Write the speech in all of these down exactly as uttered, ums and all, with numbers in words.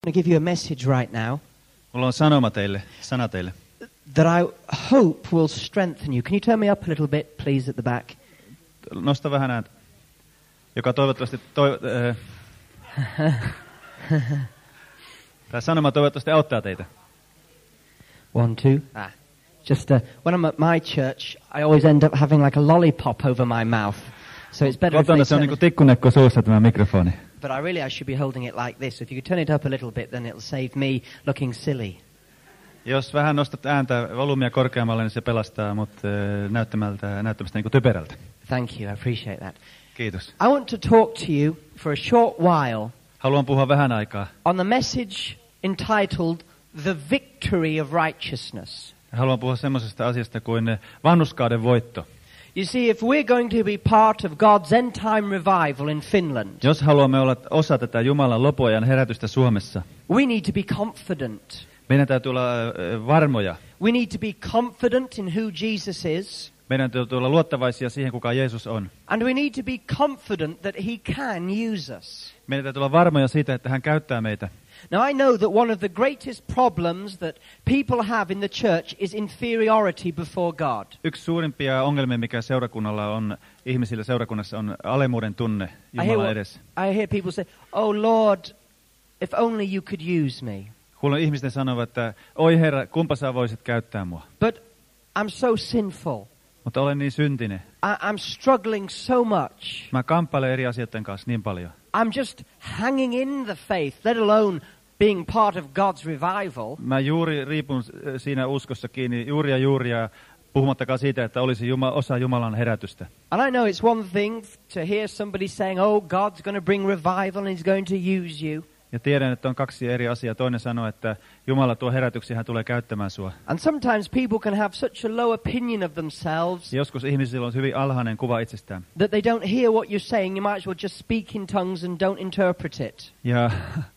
I'm going to give you a message right now. Mulla on sanoma teille, sana teille. That I hope will strengthen you. Can you turn me up a little bit, please, at the back? Nosta vähän ääntä. Joka toivottavasti... Toi, äh, Tämä sanoma toivottavasti auttaa teitä. One, two. Ah. Just uh, when I'm at my church, I always end up having like a lollipop over my mouth. So it's better Kotona if se on niinku tikkunekko suussa tämä mikrofoni. But I really I should be holding it like this. If you could turn it up a little bit, then it'll save me looking silly. Jos vähän nostat ääntä volyymia korkeammalle, niin se pelastaa mut äh, näyttämältä näyttämästä niinku typerältä. Thank you, I appreciate that. Kiitos. I want to talk to you for a short while. Haluan puhua vähän aikaa. On the message entitled The Victory of Righteousness. Haluan puhua semmoisesta asiasta kuin vanhurskauden voitto. You see, if we're going to be part of God's end time revival in Finland, jos haluamme olla osa tätä Jumalan lopuajan herätystä Suomessa, we need to be confident. Meidän täytyy olla varmoja. We need to be confident in who Jesus is. Meidän täytyy olla luottavaisia siihen, kuka Jeesus on. And we need to be confident that he can use us. Meidän täytyy olla varmoja siitä, että hän käyttää meitä. Now I know that one of the greatest problems that people have in the church is inferiority before God. Yksi suurimpia ongelmia, mikä seurakunnalla on, ihmisillä seurakunnassa on alemmuuden tunne Jumalan edessä. I hear people say, "Oh Lord, if only you could use me." Kuulen ihmisten sanovat, että oi Herra, kumpa sä voisit käyttää mua. But I'm so sinful. Mutta olen niin syntinen. I, I'm struggling so much. Mä kamppailen eri asioiden kanssa niin paljon. I'm just hanging in the faith, let alone being part of God's revival. Mä juuri riipun siinä uskossa kiinni, juuri ja juuri ja puhumattakaan siitä, että olisi Juma, osa Jumalan herätystä. And I know it's one thing to hear somebody saying, "Oh, God's going to bring revival and he's going to use you." Ja tiedän, että on kaksi eri asiaa. Toinen sanoo, että Jumala tuo herätyksiä, hän tulee käyttämään sua. And sometimes people can have such a low opinion of themselves. Joskus ihmisillä on hyvin alhainen kuva itsestään. That they don't hear what you're saying, you might as well just speak in tongues and don't interpret it. Ja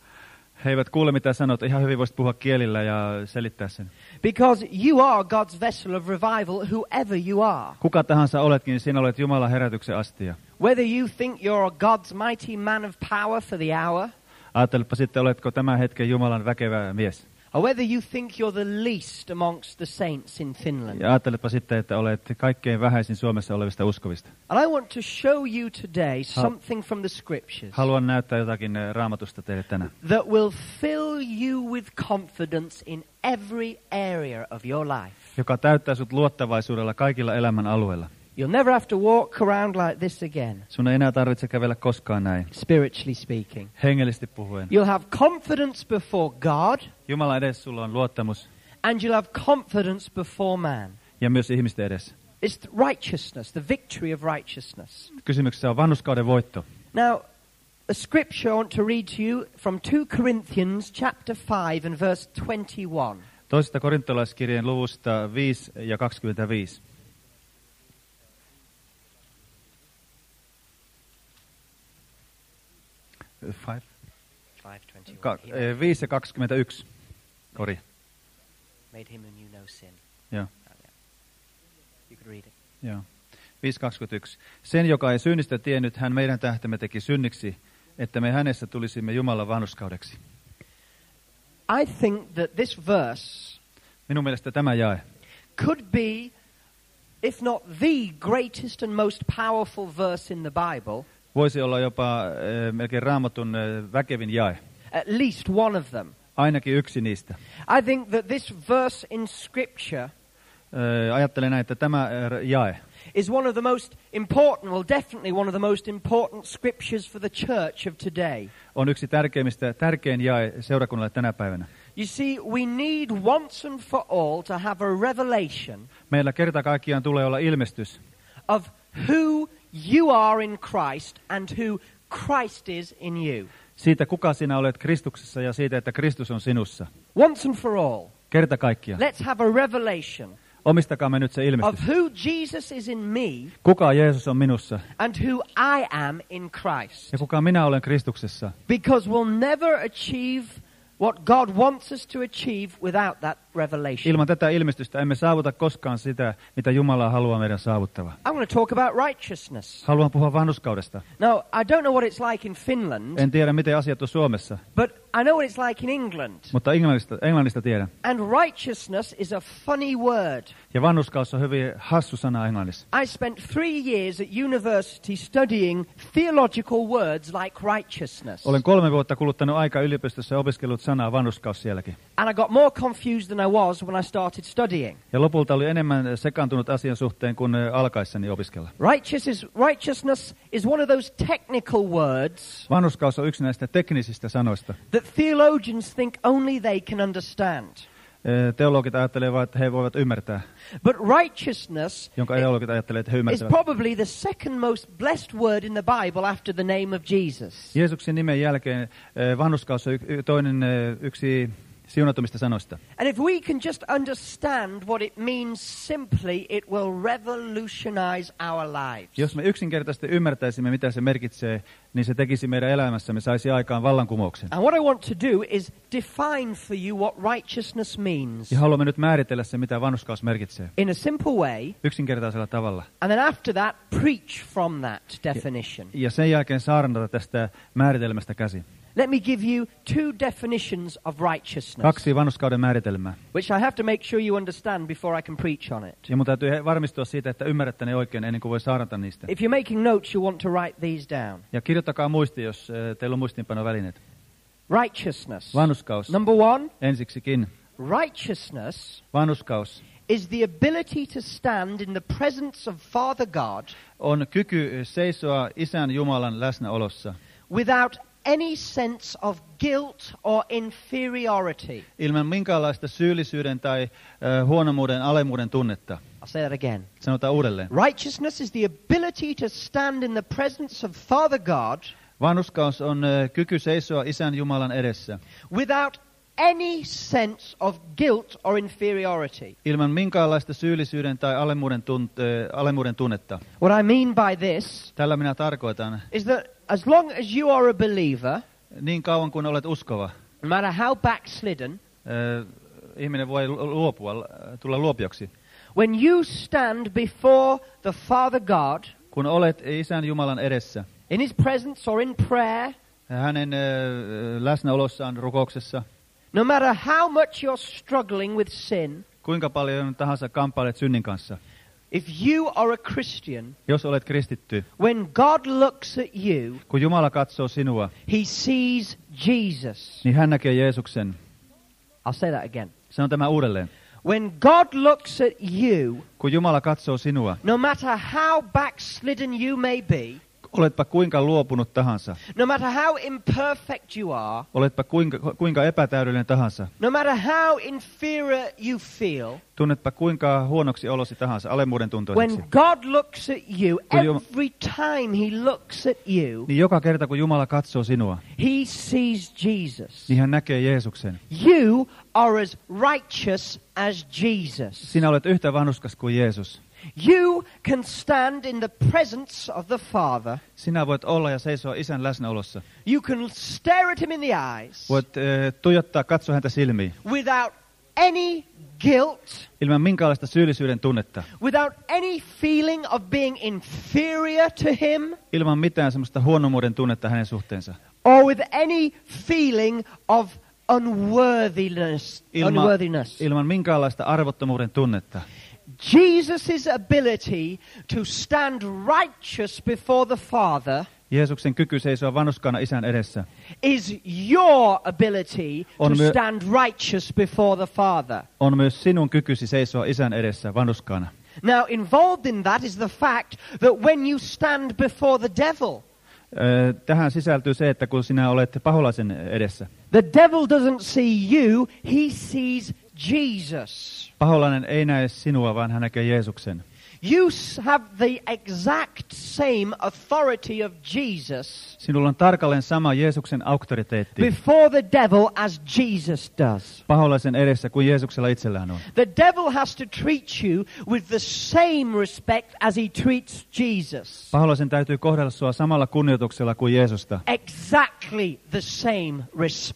he eivät kuule mitä sanot, ihan hyvin voisit puhua kielillä ja selittää sen. Because you are God's vessel of revival, whoever you are. Kuka tahansa oletkin, sinä olet Jumalan herätyksen astia. Whether you think you're God's mighty man of power for the hour. Ajattelepa sitten, oletko tämän hetken Jumalan väkevä mies. Or whether you think you're the least amongst the saints in Finland. Ja ajattelepa sitten, että olet kaikkein vähäisin Suomessa olevista uskovista. And I want to show you today something from the scriptures. Haluan näyttää jotakin Raamatusta teille tänään. That will fill you with confidence in every area of your life. Joka täyttää sut luottavaisuudella kaikilla elämän alueilla. You'll never have to walk around like this again. Sun ei enää tarvitse kävellä koskaan näin. Spiritually speaking. Hengellisesti puhuen. You'll have confidence before God. Jumalan edessä sulla on luottamus. And you'll have confidence before man. Ja myös ihmisten edessä. It's the righteousness, the victory of righteousness. Kysymyksessä on vanhurskauden voitto. Now, a scripture I want to read to you from two Corinthians chapter five and verse twenty-one. Toisesta korintolaiskirjeen luvusta viisi ja kaksikymmentäviisi. Five. Ka- viisi ja kaksikymmentäyksi. Kori. Made him who knew no sin. Joo. You could read it. Joo. viisi kaksikymmentäyksi. Sen, joka ei synnistä tiennyt, hän meidän tähtemme teki synniksi, että me hänessä tulisimme Jumalan vanhurskaudeksi. I think that this verse minun mielestä tämä jae could be, if not the greatest and most powerful verse in the Bible, voisi olla jopa äh, melkein Raamatun äh, väkevin jae. At least one of them. Ainakin yksi niistä. I think that this verse in Scripture äh, ajattelen näin, että tämä äh, jae is one of the most important, well definitely one of the most important scriptures for the church of today. On yksi tärkeimmistä, tärkein jae seurakunnalle tänä päivänä. You see, we need once and for all to have a revelation. Meillä kerta kaikkiaan tulee olla ilmestys of who you are in Christ and who Christ is in you. Siitä, kuka sinä olet Kristuksessa ja siitä, että Kristus on sinussa. Once and for all. Kerta kaikkiaan. Let's have a revelation. Omistakaamme nyt se ilmestys. Of who Jesus is in me. Kuka Jeesus on minussa. And who I am in Christ. Ja kuka minä olen Kristuksessa. Because we'll never achieve what God wants us to achieve without that revelation. Ilman tätä ilmestystä emme saavuta koskaan sitä, mitä Jumala haluaa meidän saavuttava. I want to talk about righteousness. Haluan puhua vanhurskaudesta. Now, I don't know what it's like in Finland. En tiedä, miten asiat on Suomessa. But I know what it's like in England. Mutta englannista, englannista tiedän. And righteousness is a funny word. Ja vanhurskaus on hyvin hassu sana englannissa. I spent three years at university studying theological words like righteousness. Olen kolme vuotta kuluttanut aikaa yliopistossa ja opiskellut sanaa vanhurskaus sielläkin. And I got more confused than I was when I started studying. Ja lopulta oli enemmän sekaantunut asian suhteen kuin alkaessani opiskella. Righteous is, righteousness is one of those technical words. Vanhurskaus on yksi näistä teknisistä sanoista. That theologians think only they can understand. Teologit ajattelevat, että he voivat ymmärtää. But righteousness jonka teologit ajattelevat, että he ymmärtävät. Is probably the second most blessed word in the Bible after the name of Jesus. Jeesuksen nimen jälkeen vanhurskaus on toinen yksi siunatumista sanoista. And if we can just understand what it means simply, it will revolutionize our lives. Jos me yksinkertaisesti ymmärtäisimme, mitä se merkitsee, niin se tekisi meidän elämässämme, saisi aikaan vallankumouksen. And what I want to do is define for you what righteousness means. Ja haluamme nyt määritellä se, mitä vanhurskaus merkitsee. In a simple way. Yksinkertaisella tavalla. And then after that, preach from that definition. Ja, ja sen jälkeen saarnata tästä määritelmästä käsin. Let me give you two definitions of righteousness. Kaksi vanhurskauden määritelmää. Which I have to make sure you understand before I can preach on it. Ja mun täytyy varmistua siitä, että ymmärrätte ne oikein ennen kuin voi saarnata niistä. If you're making notes, you want to write these down. Ja kirjoittakaa muisti, jos uh, teillä on muistiinpanovälineet. Righteousness. Vanhurskaus. Number one. Ensiksikin. Righteousness. Vanhurskaus. Is the ability to stand in the presence of Father God. On kyky seisoa Isän Jumalan läsnäolossa. Without any sense of guilt or inferiority. Ilman minkäänlaista syyllisyyden tai uh, huonomuuden, alemmuuden tunnetta. I'll say that again. Sanotaan uudelleen. Righteousness is the ability to stand in the presence of Father God. Vanhurskaus on uh, kyky seisoa Isän Jumalan edessä. Without any sense of guilt or inferiority. Ilman minkäänlaista syyllisyyden tai alemmuuden, tunt, uh, alemmuuden tunnetta. What I mean by this Tällä minä tarkoitan, is that as long as you are a believer, niin kauan kuin olet uskova, no matter how backslidden, uh, ihminen voi luopua, tulla luopioksi. When you stand before the Father God, kun olet Isän Jumalan edessä, in his presence or in prayer, hänen uh, läsnäolossaan rukouksessa, no matter how much you're struggling with sin, kuinka paljon tahansa kamppailet synnin kanssa, if you are a Christian, jos olet kristitty, when God looks at you, kun Jumala katsoo sinua, he sees Jesus. Niin hän näkee Jeesuksen. I'll say that again. Sanon tämä uudelleen. When God looks at you, kun Jumala katsoo sinua, no matter how backslidden you may be, oletpa kuinka luopunut tahansa, no matter how imperfect you are, oletpa kuinka, kuinka epätäydellinen tahansa, no matter how inferior you feel, tunnetpa kuinka huonoksi olosi tahansa, alemmuuden tuntoiseksi. When God looks at you, every time he looks at you, niin joka kerta kun Jumala katsoo sinua, he sees Jesus. Niin hän näkee Jeesuksen. You are as righteous as Jesus. Sinä olet yhtä vanhurskas kuin Jeesus. You can stand in the presence of the Father. Sinä voit olla ja seisoa Isän läsnäolossa. You can stare at him in the eyes. Voit uh, tuijottaa, katsoa häntä silmiin. Without any guilt. Ilman minkäänlaista syyllisyyden tunnetta. Without any feeling of being inferior to him. Ilman mitään semmoista huonomuuden tunnetta hänen suhteensa. Or with any feeling of unworthiness. Ilma, unworthiness. Ilman minkäänlaista arvottomuuden tunnetta. Jesus' ability to stand righteous before the Father Jeesuksen kyky seisoa vanhurskaana Isän edessä is your ability on to myö- stand righteous before the Father. On myös sinun kykysi seisoa Isän edessä vanhurskaana. Now involved in that is the fact that when you stand before the devil, tähän sisältyy se, että kun sinä olet paholaisen edessä, the devil doesn't see you, he sees Jesus. Paholainen ei näe sinua, vaan hän näkee Jeesuksen. You have the exact same authority of Jesus. Sinulla on tarkalleen sama Jeesuksen auktoriteetti before the devil as Jesus does. Paholaisen edessä kuin Jeesuksella itsellään on. The devil has to treat you with the same respect as he treats Jesus. Paholaisen täytyy kohdella sua samalla kunnioituksella kuin Jeesusta. Exactly the same respect.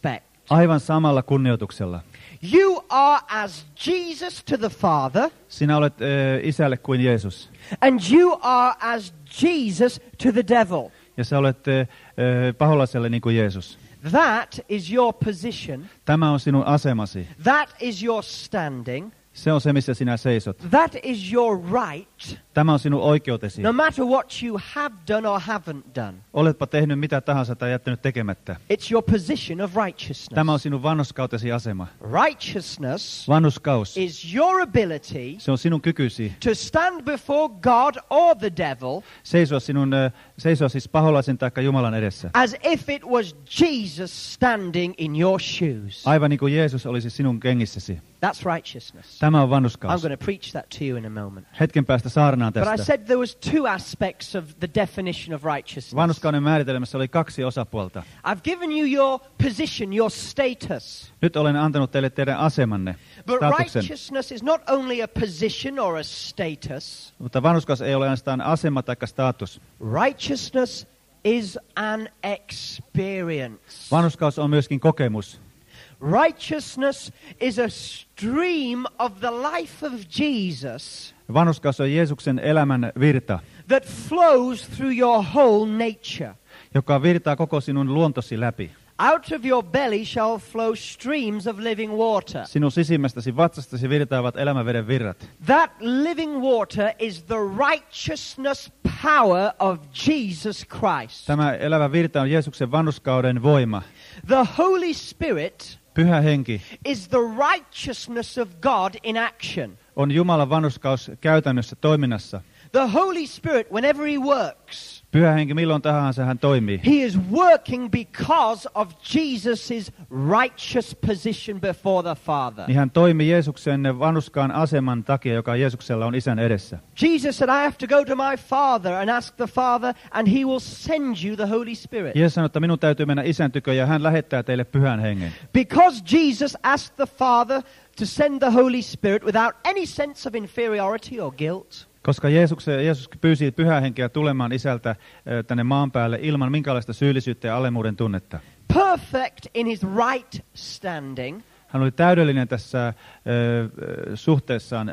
Aivan samalla kunnioituksella. You are as Jesus to the Father. Sinä olet äh, isälle kuin Jeesus. And you are as Jesus to the devil. Ja sä olet äh, paholaiselle niin kuin Jeesus. That is your position. Tämä on sinun asemasi. That is your standing. Se on se, missä sinä seisot. That is your right. Tämä on sinun oikeutesi. No matter what you have done or haven't done. Oletpa tehnyt mitä tahansa tai jättänyt tekemättä. It's your position of righteousness. Tämä on sinun vanhurskautesi asema. Righteousness Vanhurskaus. is your ability Se on sinun kykysi. to stand before God or the devil. Seisoa sinun seisoa siis paholaisen taikka Jumalan edessä. As if it was Jesus standing in your shoes. Aivan niin kuin Jeesus olisi sinun kengissäsi. That's righteousness. Tämä on I'm vanhurskaus. going to preach that to you in a moment. Hetken päästä saarnaan But I tästä. said there was two aspects of the definition of righteousness. Vanhurskauden määritelmässä oli kaksi osapuolta. I've given you your position, your status. Nyt olen antanut teille teidän asemanne, But statuksen. righteousness is not only a position or a status. Mutta vanhurskaus ei ole ainoastaan asema tai status. Righteousness is an experience. Vanhurskaus on myöskin kokemus. Righteousness is a stream of the life of Jesus Vanhurskaus on Jeesuksen elämän virta, that flows through your whole nature. joka virtaa koko sinun luontosi läpi. Out of your belly shall flow streams of living water. Sinun sisimmästäsi vatsastasi virtaavat elämänveden virrat. That living water is the righteousness power of Jesus Christ. Tämä elävä virta on Jeesuksen vanhurskauden voima. The Holy Spirit Pyhä henki is the righteousness of God in action. on Jumalan vanhurskaus käytännössä toiminnassa. The Holy Spirit, whenever he works, Pyhä henki milloin tahansa hän toimii. he is working because of Jesus' righteous position before the Father. Niin hän toimi Jeesuksen vanhurskaan aseman takia, joka Jeesuksella on isän edessä. Jesus said, I have to go to my Father and ask the Father, and he will send you the Holy Spirit. Jeesus sanoi, että minun täytyy mennä isän tykö ja hän lähettää teille pyhän hengen. Because Jesus asked the Father to send the Holy Spirit without any sense of inferiority or guilt. Koska Jeesus, Jeesus pyysi pyhää henkeä tulemaan isältä tänne maan päälle ilman minkälaista syyllisyyttä ja alemmuuden tunnetta. Perfect in his right standing. Hän oli täydellinen tässä äh, suhteessaan äh,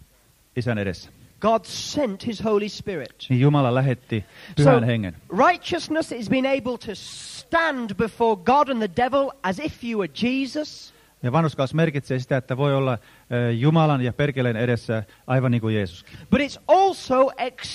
isän edessä. God sent his Holy Spirit. Niin Jumala lähetti pyhän So, hengen. righteousness is being able to stand before God and the devil as if you were Jesus. Ja vanhurskaus merkitsee sitä, että voi olla äh, Jumalan ja perkeleen edessä aivan niin kuin Jeesuskin. But it's also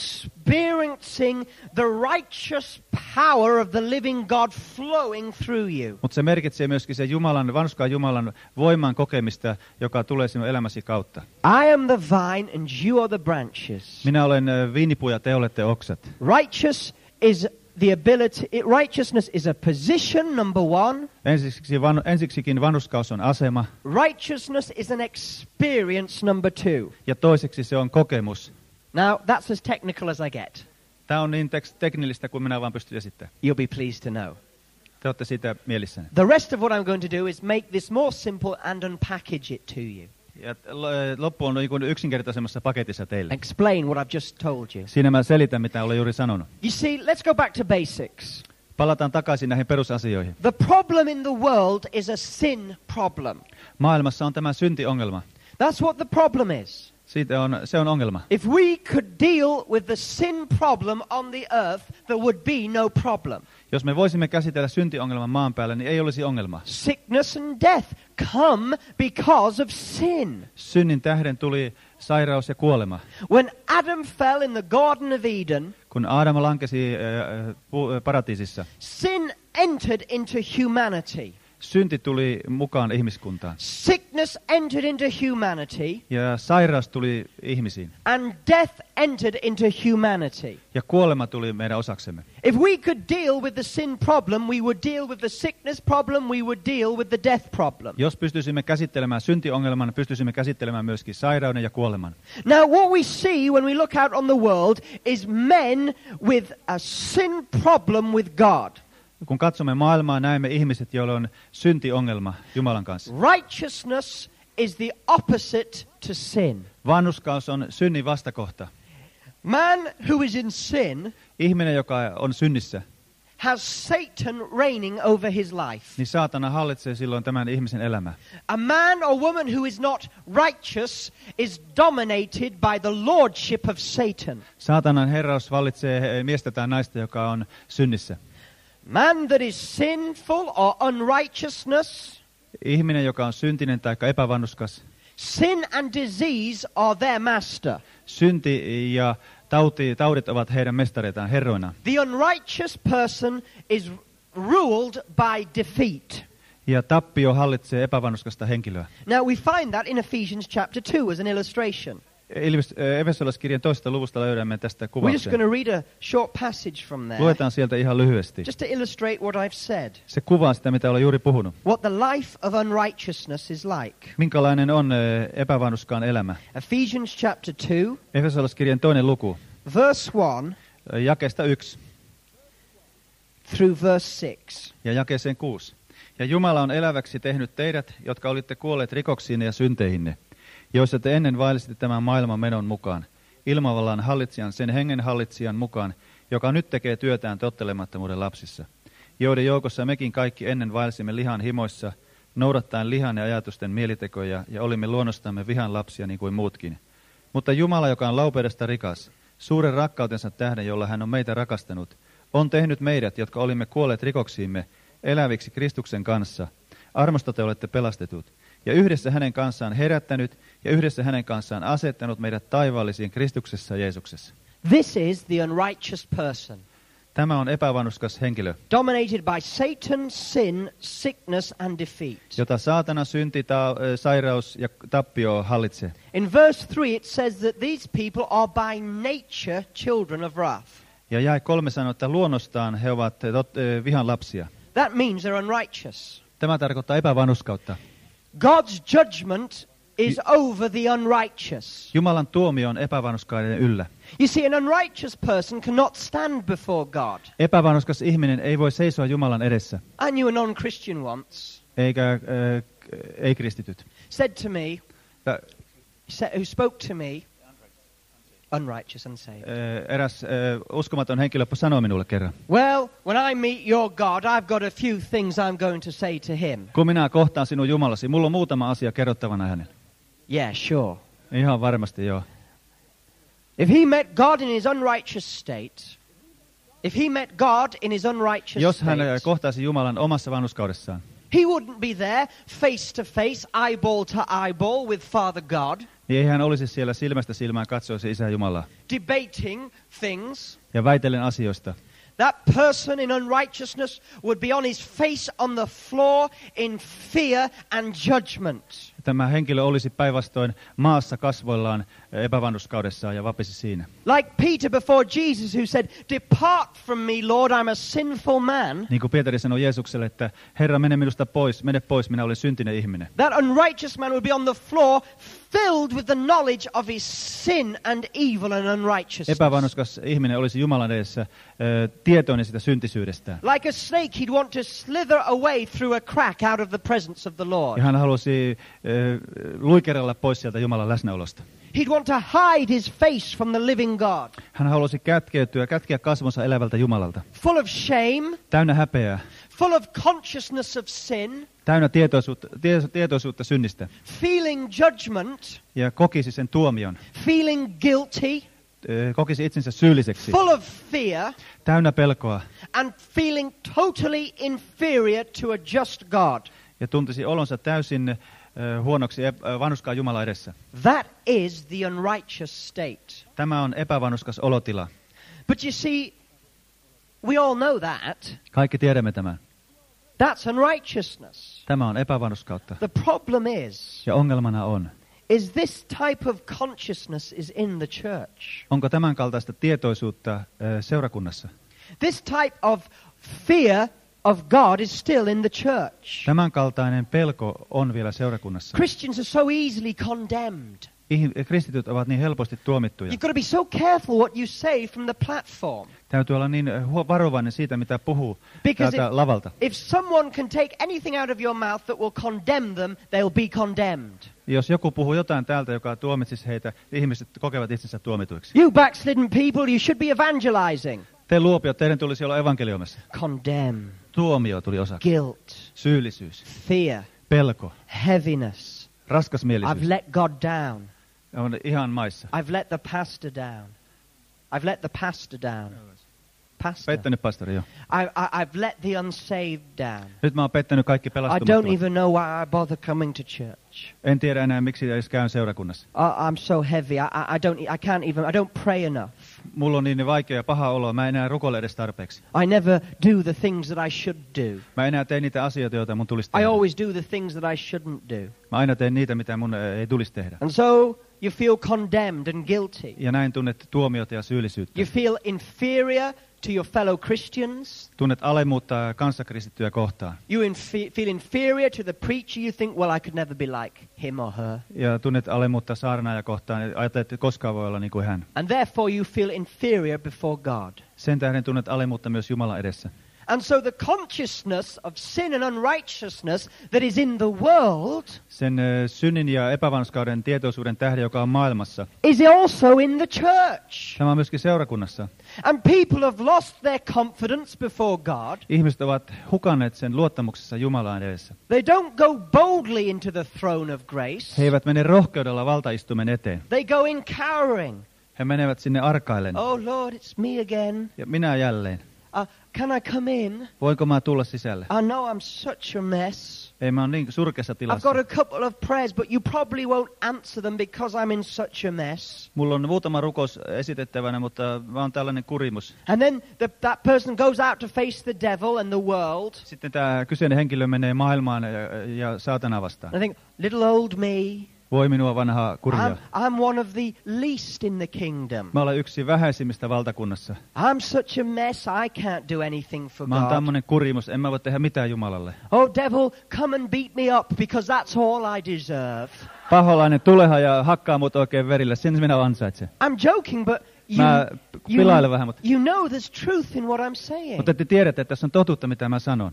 experiencing the righteous power of the living God flowing through you. Mutta se merkitsee myöskin se Jumalan, vanhurskaan Jumalan voiman kokemista, joka tulee sinun elämäsi kautta. I am the vine and you are the branches. Minä olen äh, viinipuu ja te olette oksat. Righteous is the ability, it, righteousness is a position, number one. Ensiksi, van, ensiksikin vanhurskaus on asema Righteousness is an experience, number two. ja toiseksi se on kokemus. Now, that's as technical as I get. Tämä on niin tek- teknillistä kuin minä vaan pystyn esittämään. You'll be pleased to know. Te olette siitä mielissänne. The rest of what I'm going to do is make this more simple and unpackage it to you. Ja loppu on niin kuin yksinkertaisemmassa paketissa teille. Explain what I've just told you. Siinä mä selitän, mitä olen juuri sanonut. You see, let's go back to basics. Palataan takaisin näihin perusasioihin. The problem in the world is a sin problem. Maailmassa on tämä syntiongelma. That's what the problem is. Siitä on, se on ongelma. If we could deal with the sin problem on the earth, there would be no problem. Jos me voisimme käsitellä syntiongelman maan päällä, niin ei olisi ongelmaa. Sickness and death come because of sin. Synnin tähden tuli sairaus ja kuolema. When Adam fell in the Garden of Eden, Kun Aadam lankesi äh, pu- paratiisissa, sin entered into humanity. synti tuli mukaan ihmiskuntaan. Sickness entered into humanity, Ja sairaus tuli ihmisiin. and death entered into humanity. Ja kuolema tuli meidän osaksemme. If we could deal with the sin problem, we would deal with the sickness problem, we would deal with the death problem. Jos pystyisimme käsittelemään syntiongelman, pystyisimme käsittelemään myöskin sairauden ja kuoleman. Now, what we see when we look out on the world is men with a sin problem with God. Kun katsomme maailmaa, näemme ihmiset, joilla on syntiongelma Jumalan kanssa. Righteousness is the opposite to sin. Vanhurskaus on synnin vastakohta. Man who is in sin Ihminen, joka on synnissä, has Satan reigning over his life. Niin saatana hallitsee silloin tämän ihmisen elämää. A man or woman who is not righteous is dominated by the lordship of Satan. Saatanan herraus vallitsee miestä tai naista, joka on synnissä. Man that is sinful or unrighteousness, ihminen, joka on syntinen tai epävannuskas. Sin and disease are their master. Synti ja tauti, taudit ovat heidän mestareitaan, herroina. The unrighteous person is ruled by defeat. Ja tappio hallitsee epävannuskasta henkilöä. Now we find that in Ephesians chapter two as an illustration. Efesolaiskirjan toisesta luvusta löydämme tästä We're just kuvauksen. going to read a short passage from there. Luetaan sieltä ihan lyhyesti. Just to illustrate what I've said. Se kuvaa sitä, mitä olen juuri puhunut. What the life of unrighteousness is like. Minkälainen on epävannuskaan elämä? Ephesians chapter two. Efesolaiskirjan toinen luku. Verse one. Jakeesta yksi. Through verse six. Ja jakeeseen kuusi. Ja Jumala on eläväksi tehnyt teidät, jotka olitte kuolleet rikoksiinne ja synteihinne, joissa te ennen vaelsitte tämän maailman menon mukaan, ilmavallan hallitsijan, sen hengen hallitsijan mukaan, joka nyt tekee työtään tottelemattomuuden lapsissa, joiden joukossa mekin kaikki ennen vaelsimme lihan himoissa, noudattaen lihan ja ajatusten mielitekoja, ja olimme luonnostamme vihan lapsia niin kuin muutkin. Mutta Jumala, joka on laupeudesta rikas, suuren rakkautensa tähden, jolla hän on meitä rakastanut, on tehnyt meidät, jotka olimme kuolleet rikoksiimme, eläviksi Kristuksen kanssa. Armosta te olette pelastetut. Ja yhdessä hänen kanssaan herättänyt ja yhdessä hänen kanssaan asettanut meidät taivaallisiin Kristuksessa Jeesuksessa. This is the unrighteous person. Tämä on epävannuskas henkilö, dominated by Satan, sin, sickness and defeat. jota saatana, synti, ta- sairaus ja tappio hallitsee. In verse three it says that these people are by nature children of wrath. Ja jae kolme sanoo, että luonnostaan he ovat tot, vihan lapsia. That means they're unrighteous. Tämä tarkoittaa epävanhuskautta. God's judgment is over the unrighteous. Jumalan tuomio on epävanhuskaiden yllä. You see, an unrighteous person cannot stand before God. Epävanhuskas ihminen ei voi seisoa Jumalan edessä, I knew a non-Christian once eikä äh, ei-kristityt. said to me, Ja, sa- who spoke to me, unrighteous, unsaved. äh, eräs äh, uskomaton henkilö sanoi minulle kerran. Well, when I meet your God, I've got a few things I'm going to say to him. Kun minä kohtaan sinun Jumalasi, mulla on muutama asia kerrottavana hänelle. Yeah, sure. Ihan varmasti joo. If he met God in his unrighteous state, if he met God in his unrighteous Jos hän state, kohtaisi Jumalan omassa vanhuskaudessaan, he wouldn't be there face to face, eyeball to eyeball with Father God, niin ei hän olisi siellä silmästä silmään katsoisi Isä Jumalaa debating things. ja väitellen asioista. That person in unrighteousness would be on his face on the floor in fear and judgment. Tämä henkilö olisi päinvastoin maassa kasvoillaan epävanhuskaudessaan ja vapisi siinä. Like Peter before Jesus, who said, "Depart from me, Lord, I'm a sinful man." Niin kuin Pietari sanoi Jeesukselle, että Herra, mene minusta pois, mene pois, minä olen syntinen ihminen. That unrighteous man would be on the floor filled with the knowledge of his sin and evil and unrighteousness. Epävanhuskas ihminen olisi Jumalan edessä äh, tietoinen sitä syntisyydestään. Like a snake, he'd want to slither away through a crack out of the presence of the Lord. Ja hän halusi äh, luikerella pois sieltä Jumalan läsnäolosta. He'd want to hide his face from the living God. Hän halusi kätkeytyä, kätkeä kasvonsa elävältä Jumalalta. Full of shame, Täynnä häpeää, full of consciousness of sin, täynnä tietoisuutta, tie, tietoisuutta synnistä. feeling judgment, Ja kokisi sen tuomion, feeling guilty, äh, kokisi itsensä syylliseksi. full of fear, Täynnä pelkoa and feeling totally inferior to a just God. ja tuntisi olonsa täysin äh, huonoksi äh, vanhuskaan Jumala edessä. That is the unrighteous state. Tämä on epävanhuskas olotila. But you see, we all know that. Kaikki tiedämme tämän. That's unrighteousness. Tämä on epävanhuskautta. The problem is, Ja ongelmana on, is this type of consciousness is in the church. onko tämän kaltaista tietoisuutta äh, seurakunnassa? This type of fear of God is still in the church. Tämän kaltainen pelko on vielä seurakunnassa. Christians are so easily condemned. Ih- Kristityt ovat niin helposti tuomittuja. You've got to be so careful what you say from the platform. Täytyy olla niin äh, huo- varovainen siitä, mitä puhuu Because täältä lavalta. If someone can take anything out of your mouth that will condemn them, they'll be condemned. Jos joku puhuu jotain täältä, joka tuomitsisi heitä, ihmiset kokevat itsensä tuomituiksi. You backslidden people, you should be evangelizing. Te luopiot, teidän tulisi olla evankeliumissa. Condemn. Tuomio tuli osaksi. Guilt. Syyllisyys. Fear. Pelko. Heaviness. Raskasmielisyys. I've let God down. On ihan maissa. I've let the pastor down. I've let the pastor down. Pastor. Pettänyt pastori, joo. I, I, I've let the unsaved down. Nyt mä oon pettänyt kaikki I pelastumattomat. don't even know why I bother coming to church. En tiedä enää, miksi edes käyn seurakunnassa. I, I'm so heavy. I, I, I don't. I can't even. I don't pray enough. Mulla on niin vaikea ja paha olo. Mä en enää rukoile edes tarpeeksi. I never do the things that I should do. Mä enää teen niitä asioita, joita mun tulisi I tehdä. always do the things that I shouldn't do. Mä aina teen niitä, mitä mun ei tulisi tehdä. And so you feel condemned and guilty. Ja näin tunnet tuomiota ja syyllisyyttä. You feel inferior to your fellow Christians. Tunnet alemmuutta kanssakristittyjä kohtaan. You infe- feel inferior to the preacher. You think, well, I could never be like him or her. Ja tunnet alemmuutta saarnaaja kohtaan ja ajattelet, että koskaan voi olla niin kuin hän. And therefore you feel inferior before God. Sen tähden tunnet alemmuutta myös Jumalan edessä. And so the consciousness of sin and unrighteousness that is in the world Sen ö, synnin ja epävanhurskauden tietoisuuden tähden, joka on maailmassa. is also in the church. Tämä on myöskin seurakunnassa. And people have lost their confidence before God. Ihmiset ovat hukanneet sen luottamuksessa Jumalaan edessä. They don't go boldly into the throne of grace. He eivät mene rohkeudella valtaistumen eteen. They go in cowering. He menevät sinne arkaillen. Oh Lord, it's me again. Ja minä jälleen. Uh, can I come in? Voinko mä tulla sisälle? I know I'm such a mess. Ei, mä oon niin surkeassa I've tilassa. got a couple of prayers, but you probably won't answer them because I'm in such a mess. Mulla on muutama rukous esitettävänä, mutta mä oon tällainen kurimus. And then the, that person goes out to face the devil and the world. Sitten tämä kyseinen henkilö menee maailmaan ja, ja saatana vastaan. I think, little old me. Voi minua vanhaa kurjaa. I'm, I'm one of the least in the kingdom. Mä olen yksi vähäisimmistä valtakunnassa. I'm such a mess, I can't do anything for Mä oon God. tämmönen kurimus, en mä voi tehdä mitään Jumalalle. Oh devil, come and beat me up because that's all I deserve. Paholainen, tuleha ja hakkaa mut oikein verille, sen minä ansaitsen. I'm joking, but you, Mä pilailen vähän, mutta, you know there's truth in what I'm saying. mutta te tiedätte, että tässä on totuutta, mitä mä sanon.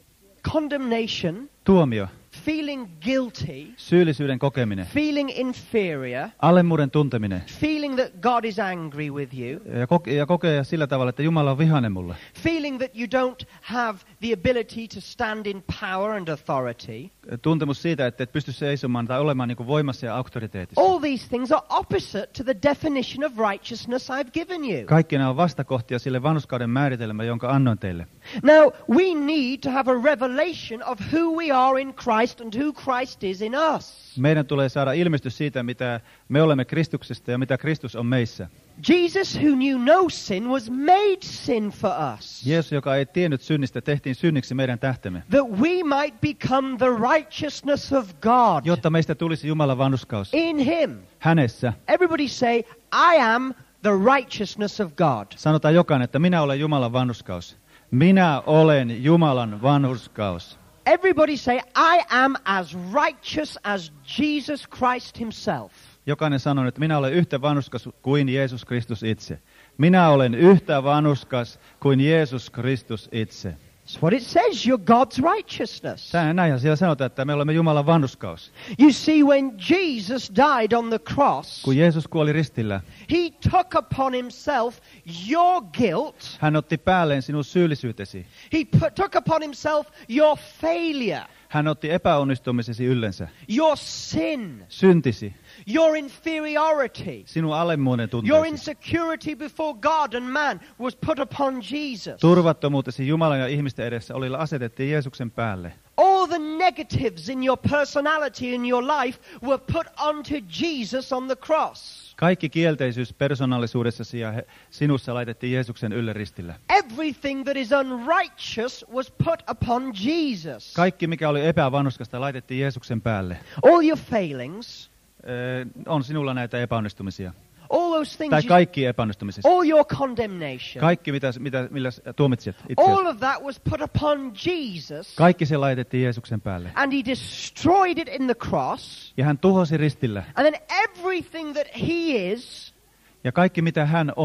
Condemnation, Tuomio, feeling guilty, syyllisyyden kokeminen, feeling inferior, alemmuuden tunteminen feeling that God is angry with you, ja, koke- ja kokea sillä tavalla, että Jumala on vihainen mulle. feeling that you don't have the ability to stand in power and authority. Tuntemus siitä, että et pysty seisomaan tai olemaan niin kuin voimassa ja auktoriteetissa. All these things are opposite to the definition of righteousness I've given you. Kaikki nämä on vastakohtia sille vanhurskauden määritelmä, jonka annoin teille. Now, we need to have a revelation of who we are in Christ and who Christ is in us. Meidän tulee saada ilmestys siitä, mitä me olemme Kristuksesta ja mitä Kristus on meissä. Jesus, who knew no sin, was made sin for us. Jeesus, joka ei tiennyt synnistä, tehtiin synniksi meidän tähtemme. That we might become the righteousness of God Jotta meistä tulisi Jumalan vanhurskaus in him. hänessä. Everybody say, I am the righteousness of God. Sanotaan jokainen, että minä olen Jumalan vanhurskaus. Minä olen Jumalan vanhurskaus. Everybody say, I am as righteous as Jesus Christ himself. Jokainen sanoo, että minä olen yhtä vanhurskas kuin Jeesus Kristus itse. Minä olen yhtä vanhurskas kuin Jeesus Kristus itse. That's what it says, you're God's righteousness. Tähän näinhän siellä sanotaan, että me olemme Jumalan vanhurskaus. You see, when Jesus died on the cross, Kun Jeesus kuoli ristillä, he took upon himself your guilt. hän otti päälleen sinun syyllisyytesi. He put, took upon himself your failure, Hän otti epäonnistumisesi yllensä. your sin, Syntisi, your inferiority, sinun alemmuuden your tunteesi. insecurity before God and man was put upon Jesus. Turvattomuutesi Jumalan ja ihmisten edessä oli asetettiin Jeesuksen päälle. All the negatives in your personality in your life were put onto Jesus on the cross. Kaikki kielteisyys persoonallisuudessasi ja he- sinussa laitettiin Jeesuksen ylle ristillä. Everything that is unrighteous was put upon Jesus. Kaikki, mikä oli epävanhuskasta, laitettiin Jeesuksen päälle. All your failings, Öö, on sinulla näitä epäonnistumisia. all those things, Tai you, kaikki epäonnistumisista. all your condemnation, Kaikki, mitä, mitä, millä tuomitset all itseäsi. of that was put upon Jesus, Kaikki se laitettiin Jeesuksen päälle. and he destroyed it in the cross, Ja hän tuhosi ristillä. and then everything that he is, Ja kaikki, mitä hän on,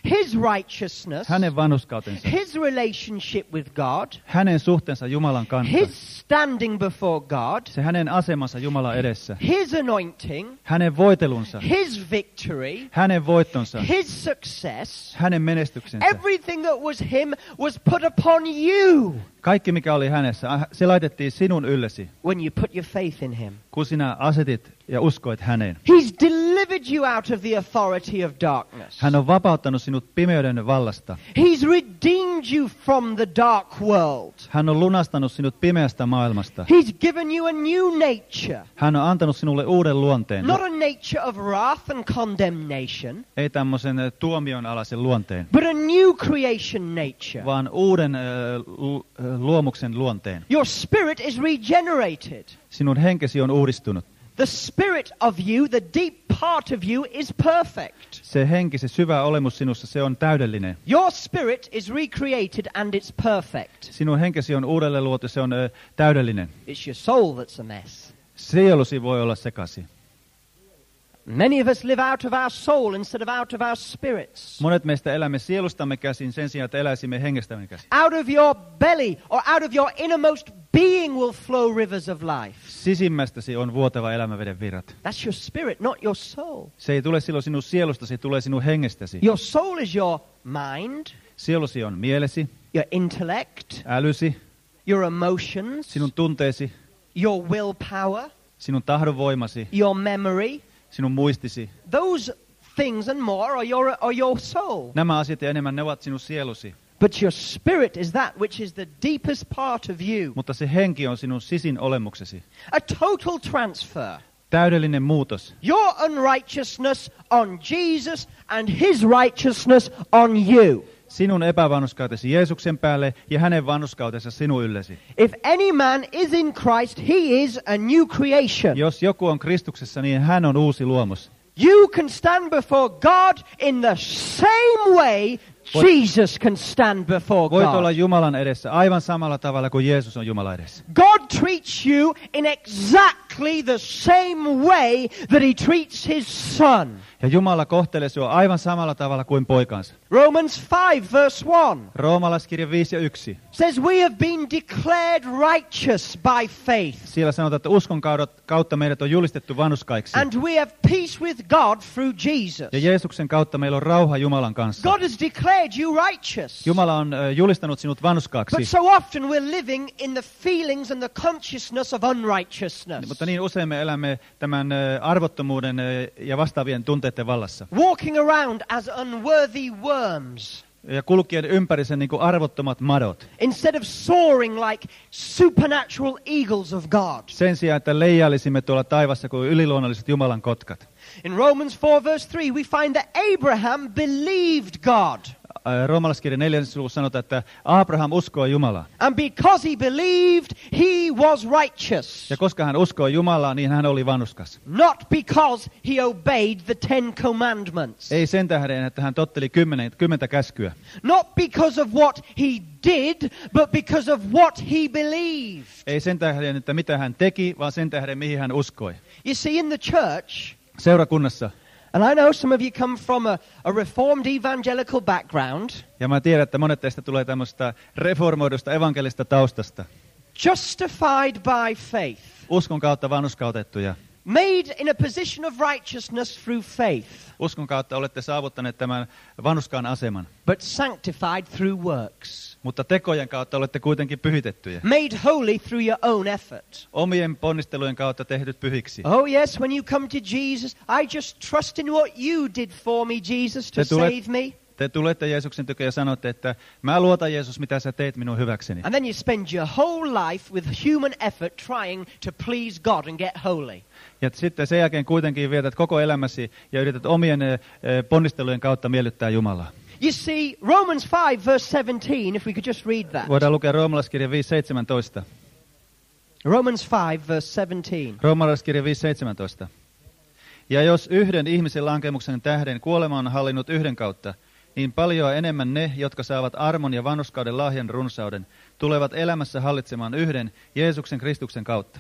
his righteousness, hänen vanhurskautensa, his relationship with God, hänen suhteensa Jumalan kanssa, his standing before God, se hänen asemansa Jumalan edessä, his anointing, hänen voitelunsa, his victory, hänen voittonsa, his success, hänen menestyksensä. everything that was him was put upon you Kaikki mikä oli hänessä, se laitettiin sinun yllesi, when you put your faith in him. kun sinä asetit ja uskoit häneen. He's delivered you out of the authority of darkness. Hän on vapauttanut sinut pimeyden vallasta. He's redeemed you from the dark world. Hän on lunastanut sinut pimeästä maailmasta. He's given you a new nature. Hän on antanut sinulle uuden luonteen. Not a nature of wrath and condemnation, Ei tämmöisen eh, tuomion alaisen luonteen, but a new creation nature. vaan uuden eh, lu- eh, luomuksen luonteen. Your spirit is regenerated. Sinun henkesi on uudistunut. The spirit of you, the deep part of you, is perfect. Se henki, se syvä olemus sinussa, se on täydellinen. Your spirit is recreated and it's perfect. Sinun henkesi on uudelleen luotu, se on eh, täydellinen. It's your soul that's a mess. Sielusi voi olla sekaisin. Many of us live out of our soul instead of out of our spirits. Monet meistä elämme sielustamme käsin sen sijaan, että eläisimme hengestämme käsin. Out of your belly or out of your innermost being will flow rivers of life. Sisimmästäsi on vuotava elämäveden virrat. That's your spirit, not your soul. Se ei tule silloin sinun sielustasi, se tulee sinun hengestäsi. Your soul is your mind, Sielusi on mielesi, your intellect, älysi, your emotions, sinun tunteesi, your willpower, sinun tahdonvoimasi, your memory. sinun muistisi. Those things and more are your, are your soul. Nämä asiat ja enemmän, ne ovat sinun sielusi. But your spirit is that which is the deepest part of you. Mutta se henki on sinun sisin olemuksesi. A total transfer. Täydellinen muutos. Your unrighteousness on Jesus and his righteousness on you. Sinun epävanhuskautesi Jeesuksen päälle ja hänen vanhuskautensa sinun yllesi. If any man is in Christ, he is a new creation. Jos joku on Kristuksessa, niin hän on uusi luomus. You can stand before God in the same way Jesus can stand before Voit olla God. Jumalan edessä aivan samalla tavalla kuin Jeesus on Jumalan edessä. God treats you in exactly the same way that he treats his son. Ja Jumala kohtelee sinua aivan samalla tavalla kuin poikansa. Romans five verse one Roomalaiskirja viisi ja yksi. says we have been declared righteous by faith. Siellä sanotaan, että uskon kautta meidät on julistettu vanhuskaiksi. And we have peace with God through Jesus. Ja Jeesuksen kautta meillä on rauha Jumalan kanssa. God has declared you righteous. Jumala on ö, julistanut sinut vanhuskaaksi. But so often we're living in the feelings and the consciousness of unrighteousness. Mutta niin usein me elämme tämän ö, arvottomuuden ö, ja vastaavien tunteiden vallassa. Walking around as unworthy worms. Ja kulkien ympäri sen niin kuin arvottomat madot. Instead of soaring like supernatural eagles of God. Sen sijaan, että leijailisimme tuolla taivassa kuin yliluonnolliset Jumalan kotkat. In Romans four verse three we find that Abraham believed God. Roomalaiskirja neljännessä luvussa sanotaan, että Abraham uskoi Jumalaa. And because he believed, he was righteous. Ja koska hän uskoi Jumalaa, niin hän oli vanhuskas. Not because he obeyed the Ten Commandments. Ei sen tähden, että hän totteli kymmenen, kymmentä käskyä. Not because of what he did, but because of what he believed. Ei sen tähden, että mitä hän teki, vaan sen tähden, mihin hän uskoi. You see, in the church, Seurakunnassa. and I know some of you come from a, a reformed evangelical background. Ja mä tiedän, että monet teistä tulee tämmöistä reformoidusta evankelista taustasta. Justified by faith. Uskon kautta vanhuskautettuja. Made in a position of righteousness through faith. Uskon kautta olette saavuttaneet tämän vanhuskaan aseman. But sanctified through works. Mutta tekojen kautta olette kuitenkin pyhitettyjä. Made holy through your own effort. Omien ponnistelujen kautta tehdyt pyhiksi. Oh yes, when you come to Jesus, I just trust in what you did for me, Jesus, to Te tulet- save me. Te tulette Jeesuksen tykö ja sanotte, että mä luotan Jeesus, mitä sä teet minun hyväkseni. And then you spend your whole life with human effort trying to please God and get holy. Ja sitten sen jälkeen kuitenkin vietät koko elämäsi ja yrität omien eh, ponnistelujen kautta miellyttää Jumalaa. You see, Romans five verse seventeen, if we could just read that. Voidaan lukea Roomalaiskirja viisi seitsemäntoista. Romans five verse seventeen. Roomalaiskirja viisi seitsemäntoista. Ja jos yhden ihmisen lankemuksen tähden kuolema on hallinnut yhden kautta, niin paljon enemmän ne, jotka saavat armon ja vanhuskauden lahjan runsauden, tulevat elämässä hallitsemaan yhden Jeesuksen Kristuksen kautta.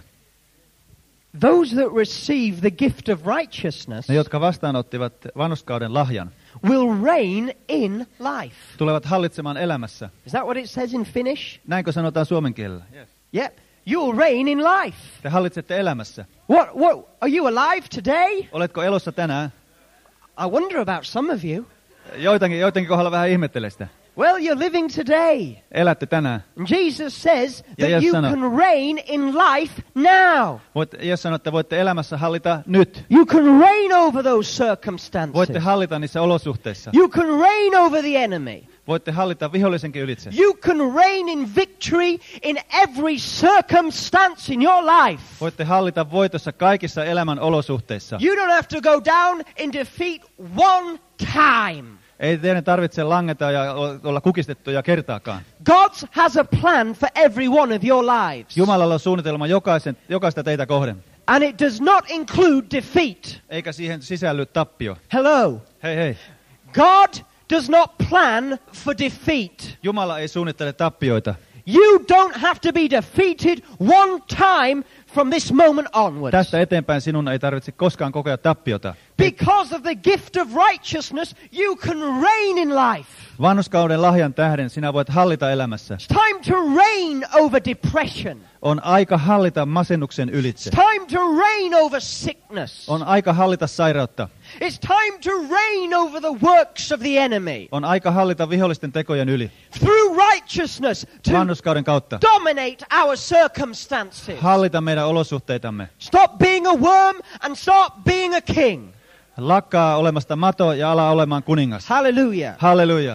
Those that receive the gift of righteousness Ne, jotka vastaanottivat vanhuskauden lahjan, will reign in life. Tulevat hallitsemaan elämässä. Is that what it says in Finnish? Näinkö sanotaan suomen kielellä? Yes. Yep. You'll reign in life. Te hallitsette elämässä. What, what, are you alive today? Oletko elossa tänään? I wonder about some of you. Joidenkin, joidenkin kohdalla vähän ihmettelee sitä. Well, you're living today. Elätte tänään. And Jesus says Ja that Jeesus you sanoo. can reign in life now. Voitte, Jeesus sanoo, että voitte elämässä hallita nyt. You can reign over those circumstances. Voitte hallita niissä olosuhteissa. You can reign over the enemy. Voitte hallita vihollisenkin ylitse. You can reign in victory in every circumstance in your life. Voitte hallita voitossa kaikissa elämän olosuhteissa. You don't have to go down in defeat one time. Ei teidän tarvitse langeta ja olla kukistettuja kertaakaan. God has a plan for every one of your lives. Jumalalla on suunnitelma jokaisen, jokaista teitä kohden. And it does not include defeat. Eikä siihen sisälly tappio. Hello. Hei hei. God does not plan for defeat. Jumala ei suunnittele tappioita. You don't have to be defeated one time from this moment onwards. Tästä eteenpäin sinun ei tarvitse koskaan kokea tappiota. Because of the gift of righteousness, you can reign in life. Vanhurskauden lahjan tähden sinä voit hallita elämässä. It's time to reign over depression. On aika hallita masennuksen ylitse. It's time to reign over sickness. On aika hallita sairautta. It's time to reign over the works of the enemy. On aika hallita vihollisten tekojen yli. Through righteousness to Vanhurskauden kautta. dominate our circumstances. Hallita meidän olosuhteitamme. Stop being a worm and start being a king. Lakkaa olemasta mato ja ala olemaan kuningas. Hallelujah. Halleluja.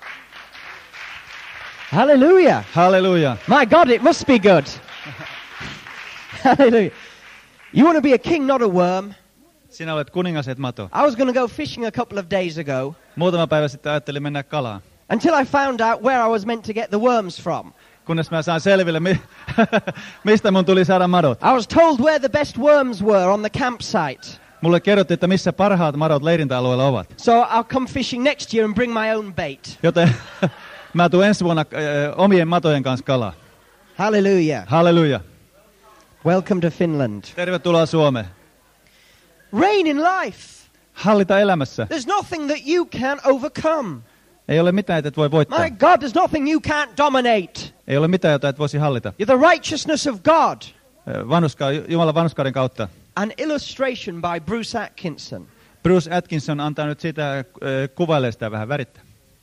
Hallelujah. Halleluja. My God, it must be good. Hallelujah. You want to be a king, not a worm. Sinä olet kuningas, et mato. I was going to go fishing a couple of days ago Muutama päivä sitten ajattelin mennä kalaan. until I found out where I was meant to get the worms from. Kunnes mä saan selville, mi- mistä mun tuli saada madot. I was told where the best worms were on the campsite. Mulle kerrottiin, että missä parhaat madot leirintäalueella ovat. So I'll come fishing next year and bring my own bait. Joten mä tuun ensi vuonna äh, omien matojen kanssa kalaa. Hallelujah. Halleluja. Welcome to Finland. Tervetuloa Suomeen. Reign in life. Hallita elämässä. There's nothing that you can't overcome. Ei ole mitään, että et voi voittaa. My God, there's nothing you can't dominate. Ei ole mitään, jota et voisi hallita. You're the righteousness of God. Vanhuska, Jumalan vanhuskauden kautta. An illustration by Bruce Atkinson. Bruce Atkinson antaa nyt sitä, äh, kuvailee sitä vähän värittä.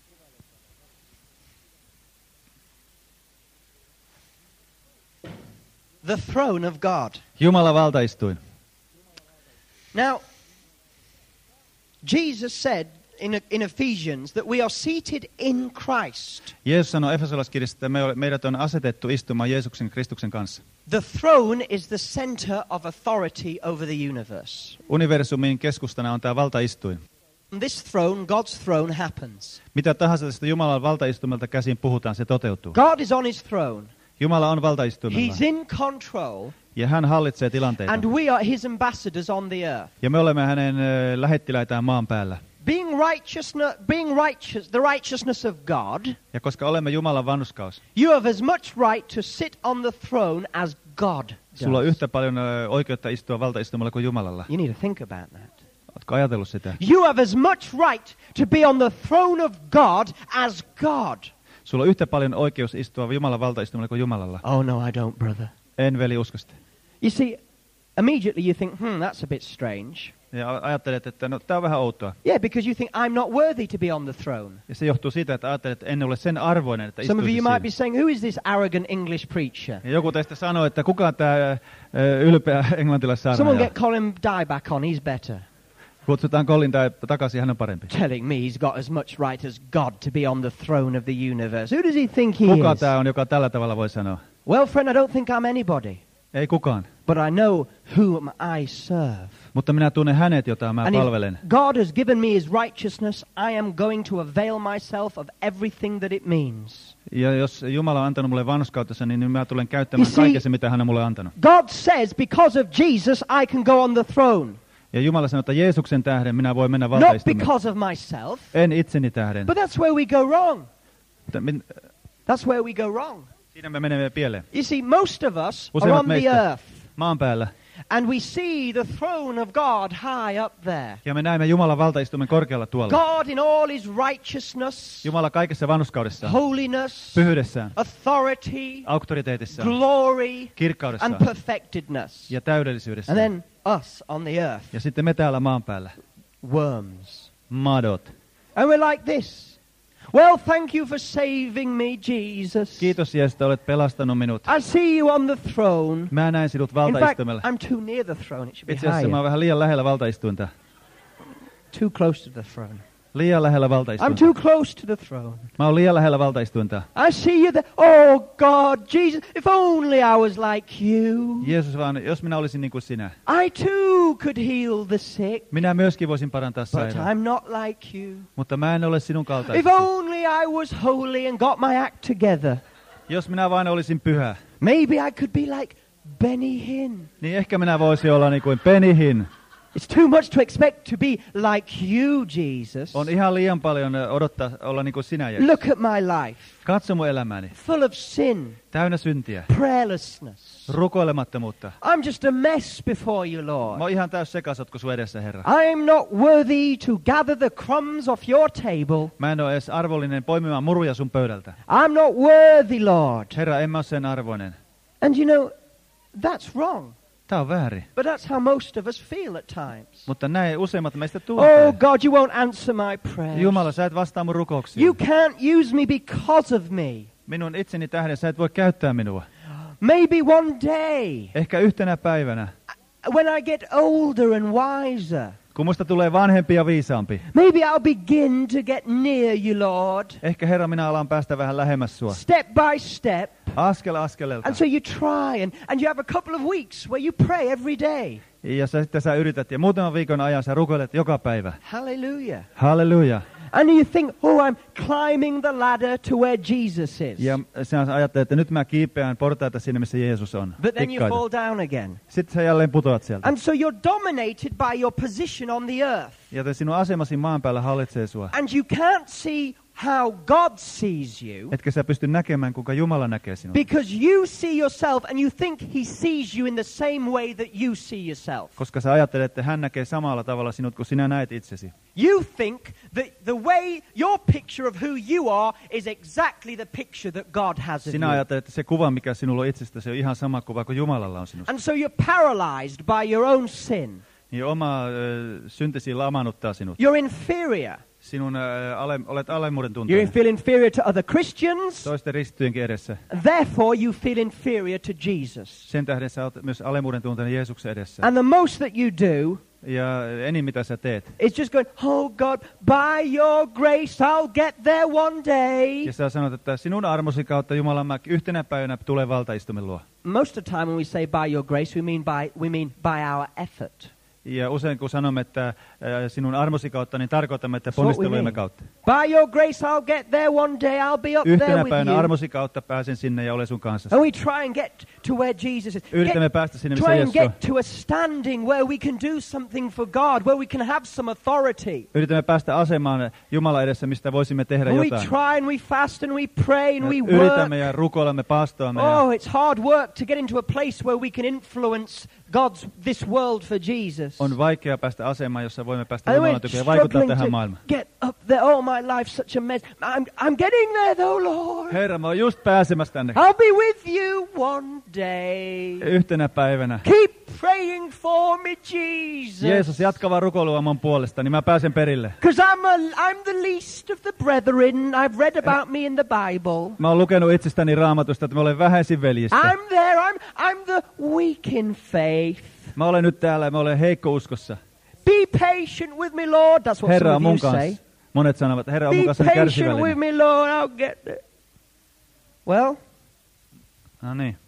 The throne of God. Jumalan valtaistuin. Now, Jesus said in, in Ephesians that we are seated in Christ. Jeesus sanoi Efesolaiskirjassa, että me, meidät on asetettu istumaan Jeesuksen Kristuksen kanssa. The throne is the center of authority over the universe. Universumin keskustana on tämä valtaistuin. This throne, God's throne, happens. Mitä tahansa tästä Jumalan valtaistumelta käsin puhutaan, se toteutuu. God is on his throne. Jumala on valtaistuimella. He's in control. Ja hän hallitsee tilanteita. And we are his ambassadors on the earth. Ja me olemme hänen ö, lähettiläitään maan päällä. Being righteous, being righteous, the righteousness of God, Ja koska olemme Jumalan vanhurskaus, you have as much right to sit on the throne as God sulla on does. yhtä paljon ö, oikeutta istua valtaistumalla kuin Jumalalla. You need to think about that. Oletko ajatellut sitä? You have as much right to be on the throne of God as God. Sulla on yhtä paljon oikeus istua Jumalan valtaistumalla kuin Jumalalla. Oh no, I don't, brother. En veli usko sitä. You see, immediately you think, hmm, that's a bit strange. Ja ajattelet, että no, tämä on vähän outoa. Yeah, because you think I'm not worthy to be on the throne. Ja se johtuu siitä, että ajattelet, että en ole sen arvoinen, että Some of istuisi you might be siinä. saying, who is this arrogant English preacher? Ja joku teistä sanoo, että kuka tämä ö, ylpeä Someone englantilaissaarnaaja. get Colin Dye back on, he's better. Kutsutaan Colin tai takaisin, hän on parempi. Telling me he's got as much right as God to be on the throne of the universe. Who does he think he Kuka is? tämä on, joka tällä tavalla voi sanoa? Well, friend, I don't think I'm anybody. Ei kukaan. But I know whom I serve. Mutta minä tunnen hänet, jota mä And palvelen. if God has given me his righteousness, I am going to avail myself of everything that it means. Ja jos Jumala on antanut mulle vanhurskautensa, niin minä tulen käyttämään You see, kaiken se, mitä hän on mulle antanut. God says, because of Jesus, I can go on the throne. Ja Jumala sanoo, että Jeesuksen tähden minä voin mennä Not valtaistumaan. because of myself. En itseni tähden. But that's where we go wrong. Mutta min- That's where we go wrong. Siinä me menemme pieleen. You see, most of us are Useimmat on the meistä earth. maan päällä. And we see the throne of God high up there. Ja me näemme Jumalan valtaistuimen korkealla tuolla. God in all his righteousness, Jumala kaikessa vanhurskaudessaan, holiness, pyhyydessään, authority, auktoriteetissaan, glory, kirkkaudessaan and perfectedness. ja täydellisyydessään. And then us on the earth, Ja sitten me täällä maan päällä, worms. madot. And we're like this. Well, thank you for saving me, Jesus. Kiitos Jeesus, että olet pelastanut minut. I see you on the throne. Mä näin sinut In fact, valtaistuimella. I'm too near the throne. It should be Itse asiassa mä higher. oon vähän liian lähellä valtaistuinta. Too close to the throne. Liian lähellä I'm valtaistuinta. too close to the throne. Mä oon liian lähellä valtaistuinta. I see you there. Oh, God, Jesus, if only I was like you. Jeesus vaan, jos minä olisin niin kuin sinä. I too could heal the sick, Minä myöskin voisin parantaa but sairaan. I'm not like you. Mutta mä en ole sinun If kaltaisesti. only I was holy and got my act together, Jos minä vain olisin pyhä, maybe I could be like Benny Hinn. niin ehkä minä voisin olla niin kuin Benny Hinn. It's too much to expect to be like you, Jesus. On ihan liian paljon odottaa olla niin kuin sinä, Jeesus. Look at my life, Katso mun elämäni. full of sin, Täynnä syntiä. prayerlessness. Rukoilemattomuutta. I'm just a mess before you, Mä Lord. oon ihan täys sekasotku sun edessä, Herra. I'm not worthy to gather the crumbs off your table. Mä en ole edes arvollinen poimimaan muruja sun pöydältä. I'm not worthy, Lord. Herra, en mä ole sen arvoinen. And you know, that's wrong. Tää on väärin. But that's how most of us feel at times. Mutta näin useimmat meistä Oh tuntee. God, you won't answer my prayers. Jumala, sä et vastaa mun You rukouksiin. can't use me because of me. Minun itseni tähden sä et voi käyttää minua. Maybe one day, Ehkä yhtenä päivänä, when I get older and wiser, kun musta tulee vanhempi ja viisaampi. maybe I'll begin to get near you, Lord. Ehkä Herra, minä alan päästä vähän lähemmäs sua. Step by step. Askel askeleelta. And so you try and, and you have a couple of weeks where you pray every day. Ja sä, sitten sä yrität ja muutaman viikon ajan sä rukoilet joka päivä. Hallelujah. Halleluja. And you think, oh, I'm climbing the ladder to where Jesus is. Ja sä ajattelet, että nyt mä kiipeän portaita sinne, missä Jeesus on. But then you Tikkaita. fall down again. Sitten sä jälleen putoat sieltä. And so you're dominated by your position on the earth. Ja sinun asemasi maan päällä hallitsee sua. And you can't see how God sees you Etkä sä pysty näkemään, kuinka Jumala näkee sinut. because you see yourself and you think he sees you in the same way that you see yourself. Koska sä ajattelet, että hän näkee samalla tavalla sinut, kuin sinä näet itsesi. You think that the way your picture of who you are is exactly the picture that God has of Sinä you. ajattelet, että se kuva, mikä sinulla on itsestäsi, on ihan sama kuva kuin Jumalalla on sinusta. And so you're paralyzed by your own sin. Niin oma äh, syntesi lamaannuttaa sinut. You're inferior. Sinun äh, ale, olet alemmuuden You tuntoinen. feel inferior to other Christians. Toisten ristityjenkin edessä. Therefore, you feel inferior to Jesus. Sen tähden sä olet myös alemmuuden tuntoinen Jeesuksen edessä. And the most that you do Ja enin mitä sä teet. is just going, oh God, by your grace I'll get there one day. Ja sä sanot, että sinun armosi kautta Jumala mä yhtenä päivänä tulen valtaistumen luo. Most of the time when we say by your grace, we mean by, we mean by our effort. Ja usein kun sanomme, että äh, sinun armosi kautta, niin tarkoitamme, että That's what we ponnistelujemme mean. kautta. By your grace I'll get there one day, I'll be up there Yhtenä with päivänä you. armosi kautta pääsen sinne ja olen sun kanssa. And we try and get to where Jesus is. Yritämme Get, päästä sinne, missä try and Jeesus on. get to a standing where we can do something for God, where we can have some authority. Yritämme päästä asemaan Jumalan edessä, mistä voisimme tehdä And we jotain. try and we fast and we pray and we work. Yritämme ja rukoilemme, paastoamme. Ja Oh, it's hard work to get into a place where we can influence God's this world for Jesus. on vaikea päästä asemaan, jossa voimme päästä And Jumalan we're tykö ja vaikuttaa struggling tähän to maailmaan. get up there. Oh, my life's such a mess. I'm, I'm getting there though, Lord. Herra, mä oon just pääsemässä tänne. I'll be with you one day. Yhtenä päivänä. Keep praying for me, Jesus. Jeesus, jatka vaan rukoilua mun puolesta, niin mä pääsen perille. Because I'm, a, I'm the least of the brethren. I've read about me in the Bible. Mä oon lukenut itsestäni Raamatusta, että mä olen vähäisin veljistä. I'm there. I'm, I'm the weak in faith. Mä olen nyt täällä ja mä olen heikko uskossa. Be patient with me, Lord. That's what Herra some on of you mun say. kanssa. Monet sanovat, Herra on mun Be kanssa patient with kärsivällinen. me, Lord. I'll get there. Well, No niin.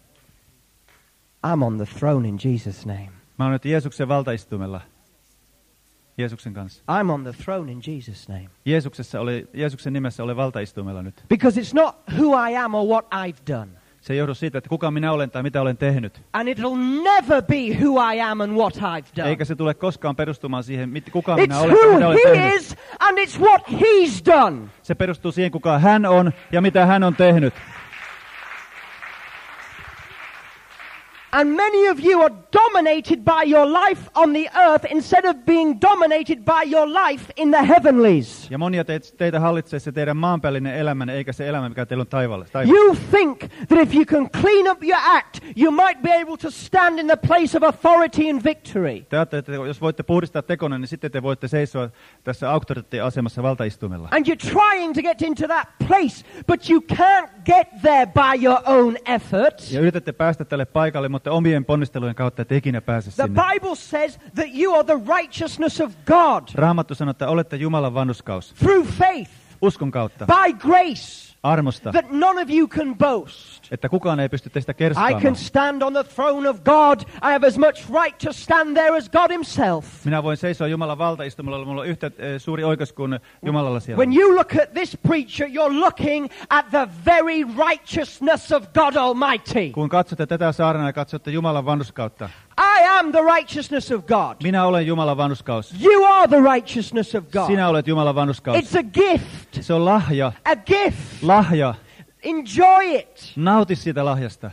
I'm on the throne in Jesus' name. Mä olen nyt Jeesuksen valtaistumella. Jeesuksen kanssa. I'm on the throne in Jesus' name. Jeesuksessa oli, Jeesuksen nimessä olen valtaistumella nyt. Because it's not who I am or what I've done. Se ei johdu siitä, että kuka minä olen tai mitä olen tehnyt. And it'll never be who I am and what I've done. Eikä se tule koskaan perustumaan siihen, mit- kuka minä It's olen tai mitä who olen he tehnyt. is and it's what he's done. Se perustuu siihen, kuka hän on ja mitä hän on tehnyt. And many of you are dominated by your life on the earth instead of being dominated by your life in the heavenlies. Ja monia teitä, teitä hallitsee se teidän maanpäällinen elämänne, eikä se elämä, mikä teillä on taivaalla. You think that if you can clean up your act, you might be able to stand in the place of authority and victory. Te ajattelette, että jos voitte puhdistaa tekonne, niin sitten te voitte seisoa tässä auktoriteettiasemassa valtaistuimella. And you're trying to get into that place, but you can't get there by your own efforts. Ja yritätte päästä tälle paikalle, mutta omien ponnistelujen kautta et ikinä pääse The sinne. Bible says that you are the righteousness of God. Raamattu sanoo, että olette Jumalan vanhurskaus. Through faith. Uskon kautta. By grace. Armosta. That none of you can boast. Että kukaan ei pysty teistä I kerskaamaan. can stand on the throne of God. I have as much right to stand there as God himself. Minä voin seisoa Jumalan valtaistumalla, minulla on yhtä eh, suuri oikeus kuin Jumalalla siellä. When you look at this preacher, you're looking at the very righteousness of God Almighty. Kun katsotte tätä saarnaa ja katsotte Jumalan vanhurskautta. I am the righteousness of God. Minä olen Jumalan vanhurskaus. You are the righteousness of God. Sinä olet Jumalan vanhurskaus. It's a gift. Se on lahja. A gift. Lahja. Enjoy it. Nauti siitä lahjasta.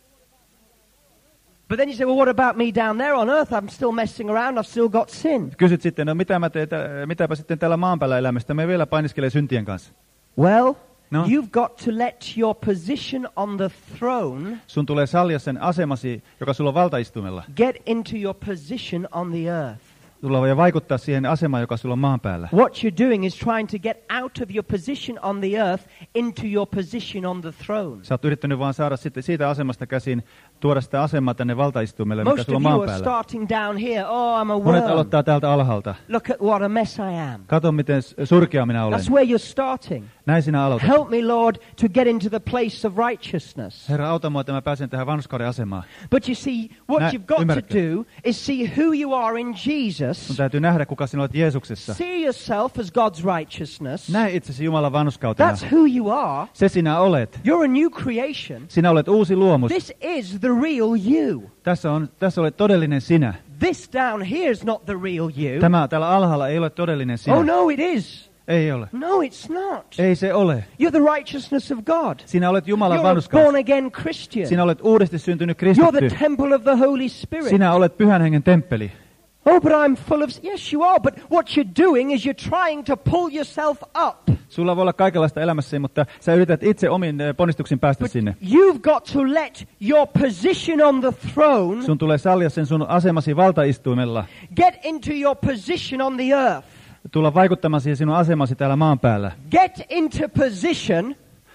But then you say, well, what about me down there on earth? I'm still messing around. I've still got sin. Kysyt sitten, no mitä mä teet, mitäpä sitten täällä maan päällä elämästä? Me vielä painiskelee syntien kanssa. Well, no. You've got to let your position on the throne sun tulee sallia sen asemasi, joka sulla on valtaistumella. Get into your position on the earth. Sulla voi vaikuttaa siihen asemaan, joka sulla on maan päällä. What you're doing is trying to get out of your position on the earth into your position on the throne. Sä oot yrittänyt vaan saada sitten siitä asemasta käsin tuoda sitä asemaa tänne valtaistumelle, mikä Most sulla on of maan you are päällä. starting down here. Oh, I'm a Monet worm. aloittaa täältä alhaalta. Look at what a mess I am. Kato, miten surkea minä olen. That's where you're starting. Näin sinä aloitat. Help me, Lord, to get into the place of righteousness. Herra, auta mua, että mä pääsen tähän vanhurskauden asemaan. But you see, what Nä, you've got ymmärrätkö? to do is see who you are in Jesus. Sun täytyy nähdä, kuka sinä olet Jeesuksessa. See yourself as God's righteousness. Näe itsesi Jumalan vanhurskautena. That's who you are. Se sinä olet. You're a new creation. Sinä olet uusi luomus. This is the real you. Tässä on, tässä olet todellinen sinä. This down here is not the real you. Tämä täällä alhaalla ei ole todellinen sinä. Oh no, it is. Ei ole. No, it's not. Ei se ole. You're the righteousness of God. Sinä olet Jumalan You're a vanhurskaus. born again Christian. Sinä olet uudesti syntynyt You're the kristitty. temple of the Holy Spirit. Sinä olet Pyhän Hengen temppeli. Oh, but I'm full of... Yes, you are, but what you're doing is you're trying to pull yourself up. Sulla voi olla kaikenlaista elämässä, mutta sä yrität itse omin eh, ponnistuksin päästä But sinne. you've got to let your position on the throne Sun tulee sallia sen sun asemasi valtaistuimella. get into your position on the earth. Tulla vaikuttamaan siihen sinun asemasi täällä maan päällä. Get into position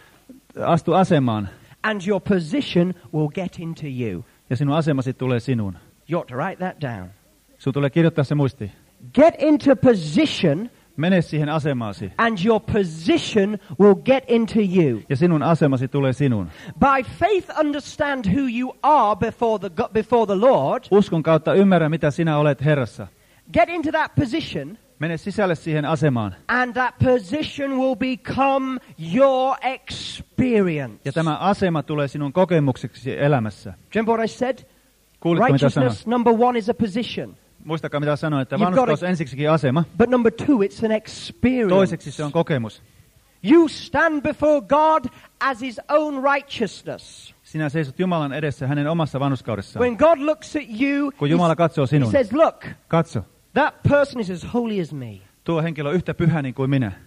Astu asemaan and your position will get into you. ja sinun asemasi tulee sinuun. You ought to write that down. Sun tulee kirjoittaa se muistiin. Get into position Mene siihen asemaasi and your position will get into you. ja sinun asemasi tulee sinuun. By faith understand who you are before the, go- before the Lord. Uskon kautta ymmärrä, mitä sinä olet Herrassa. Get into that position Mene sisälle siihen asemaan. and that position will become your experience. Ja tämä asema tulee sinun kokemukseksi elämässä. Do you remember what I said? Kuulitko, mitä sanoin? Righteousness, number one, is a position. Muistakaa, mitä sanoin, että You've vanhurskaus got a- on ensiksikin asema. But number two, it's an experience. Toiseksi se on kokemus. You stand before God as his own righteousness. Sinä seisot Jumalan edessä hänen omassa vanhurskaudessaan. When God looks at you, Kun Jumala katsoo he sinun, says, look, katso, that person is as holy as me. tuo henkilö on yhtä pyhä niin kuin minä.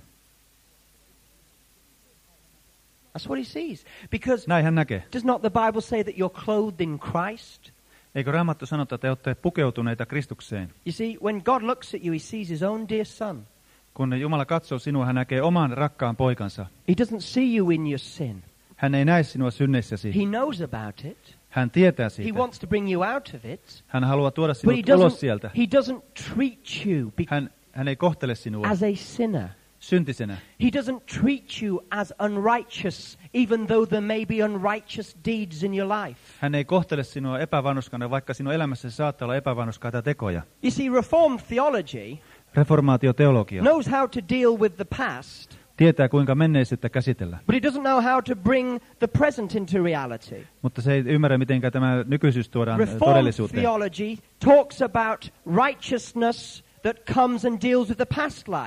That's what he sees. Because Näin hän näkee. does not the Bible say that you're clothed in Christ? Eikö Raamattu sanota, että te olette pukeutuneita Kristukseen? You see, when God looks at you, he sees his own dear son. Kun Jumala katsoo sinua, hän näkee oman rakkaan poikansa. He doesn't see you in your sin. Hän ei näe sinua synneissäsi. He knows about it. Hän tietää He siitä. wants to bring you out of it. Hän haluaa tuoda But he sinut ulos doesn't, sieltä. he doesn't treat you be- Hän, hän ei kohtele sinua as a sinner. syntisenä. He doesn't treat you as unrighteous, even though there may be unrighteous deeds in your life. Hän ei kohtele sinua epävanhuskana, vaikka sinun elämässäsi saattaa olla epävanhuskaita tekoja. You see, Reformed theology Reformaatioteologia knows how to deal with the past, tietää, kuinka menneisyyttä käsitellä, but it doesn't know how to bring the present into reality. mutta se ei ymmärrä, miten tämä nykyisyys tuodaan Reformed todellisuuteen. theology talks about righteousness that comes and deals with the past life.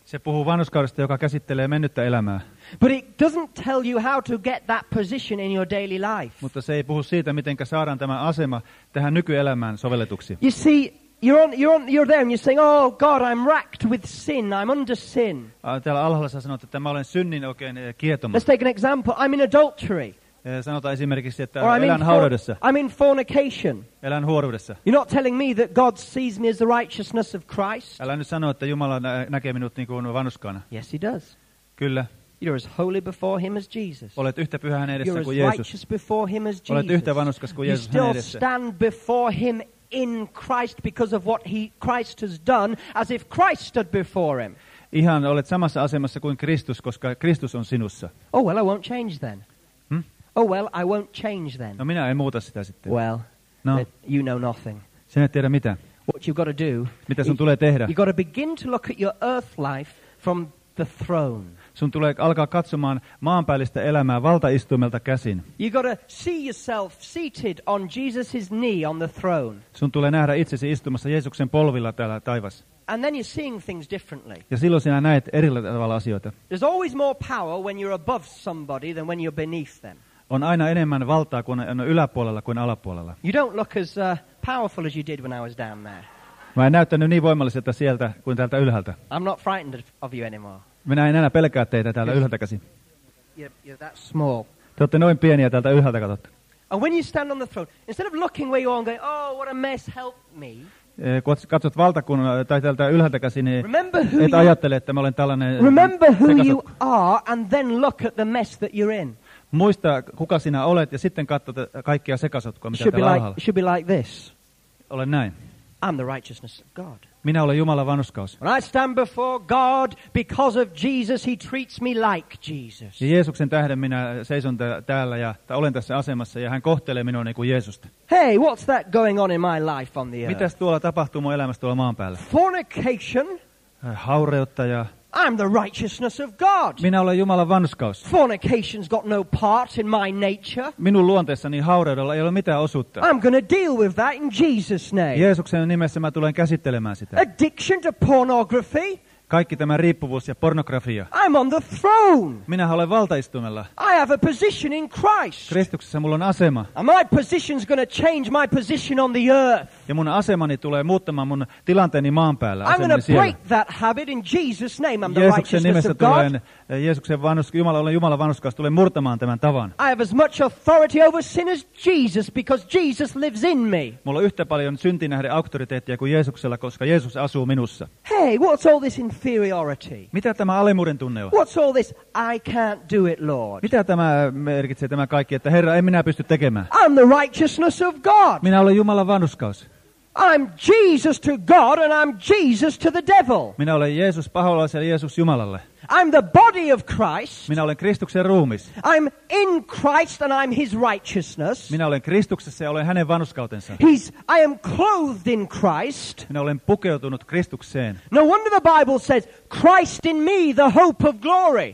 Se puhuu vanhurskaudesta, joka käsittelee mennyttä elämää. But it doesn't tell you how to get that position in your daily life. Mutta se ei puhu siitä, miten saadaan tämä asema tähän nykyelämään sovelletuksi. You see, you're on, you're on, you're there and you're saying, "Oh God, I'm racked with sin. I'm under sin." Täällä alhaalla sä sanot, että mä olen synnin oikein kietoma. Let's take an example. I'm in adultery. Sanotaan esimerkiksi, että Or I'm elän in, haureudessa. I'm in fornication. Elän huoruudessa. You're not telling me that God sees me as the righteousness of Christ? Älä nyt sano, että Jumala nä- näkee minut niin kuin vanhuskaana. Yes, he does. Kyllä. You're as holy before him as Jesus. Olet yhtä pyhä hänen You're edessään as kuin Jeesus. righteous before him as Jesus. Olet yhtä vanhurskas kuin You Jeesus hänen still edessään. stand before him in Christ because of what he Christ has done, as if Christ stood before him. Ihan olet samassa asemassa kuin Kristus, koska Kristus on sinussa. Oh well, I won't change then. Hmm? Oh well, I won't change then. No minä en muuta sitä sitten. Well, No. that you know nothing. Sinä et tiedä mitä. What you've got to do, Mitä sun tulee tehdä? you've got to begin to look at your earth life from the throne. Sun tulee alkaa katsomaan maanpäällistä elämää valtaistuimelta käsin. You've got to see yourself seated on Jesus' knee on the throne. Sun tulee nähdä itsesi istumassa Jeesuksen polvilla täällä taivassa. And then you're seeing things differently. Ja silloin sinä näet eri tavalla asioita. There's always more power when you're above somebody than when you're beneath them. On aina enemmän valtaa kun on yläpuolella kuin alapuolella. You don't look as uh, powerful as you did when I was down there. Mä en näyttänyt niin voimalliselta sieltä kuin täältä ylhäältä. I'm not frightened of you anymore. Minä en enää pelkää teitä täältä ylhäältä käsin. You're, you're that small. Te olette noin pieniä täältä ylhäältä katsotte. And when you stand on the throne, instead of looking where you are and going, oh, what a mess, help me. Kun katsot valtakunnan tai täältä ylhäältä käsin, niin Remember who et you, ajattele, että mä olen tällainen remember who sekasotku. you are and then look at the mess that you're in. Muista, kuka sinä olet, ja sitten katsot kaikkia sekasotkua, mitä Should be täällä like, alhaalla. should be like this. Ole näin. I'm the righteousness of God. Minä olen Jumalan vanhurskaus. When I stand before God, because of Jesus, he treats me like Jesus. Ja Jeesuksen tähden minä seison tä- täällä ja tai olen tässä asemassa, ja hän kohtelee minua niin kuin Jeesusta. Hey, what's that going on in my life on the earth? Mitäs tuolla tapahtuu mun elämässä tuolla maan päällä? Fornication. Haureutta ja... I'm the righteousness of God. Minä olen Jumalan vanhurskaus. Fornication's got no part in my nature. Minun luonteessani haureudella ei ole mitään osuutta. I'm going to deal with that in Jesus' name. Jeesuksen nimessä mä tulen käsittelemään sitä. Addiction to pornography. Kaikki tämä riippuvuus ja pornografia. I'm on the throne. Minä olen valtaistumella. I have a position in Christ. Kristuksessa mulla on asema. And my position's going to change my position on the earth. Ja mun asemani tulee muuttamaan mun tilanteeni maan päällä. I'm going Asemani to break siellä. that habit in Jesus' name. I'm the Jeesuksen righteousness nimessä of God. tulen, Jeesuksen vanhus, Jumala, olen Jumalan vanhurskaus, tulen murtamaan tämän tavan. I have as much authority over sin as Jesus because Jesus lives in me. Mulla on yhtä paljon syntinähden auktoriteettia kuin Jeesuksella, koska Jeesus asuu minussa. Hey, what's all this inferiority? Mitä tämä alemuuden tunne on? What's all this? I can't do it, Lord. Mitä tämä merkitsee tämä kaikki, että Herra, en minä pysty tekemään? I'm the righteousness of God. Minä olen Jumalan vanhurskaus. I'm Jesus to God and I'm Jesus to the devil. Minä olen Jeesus paholaiselle ja Jeesus Jumalalle. I'm the body of Christ. Minä olen Kristuksen ruumis. I'm in Christ and I'm his righteousness. Minä olen Kristuksessa ja olen hänen vanhurskautensa. He's, I am clothed in Christ. Minä olen pukeutunut Kristukseen. No wonder the Bible says, Christ in me, the hope of glory.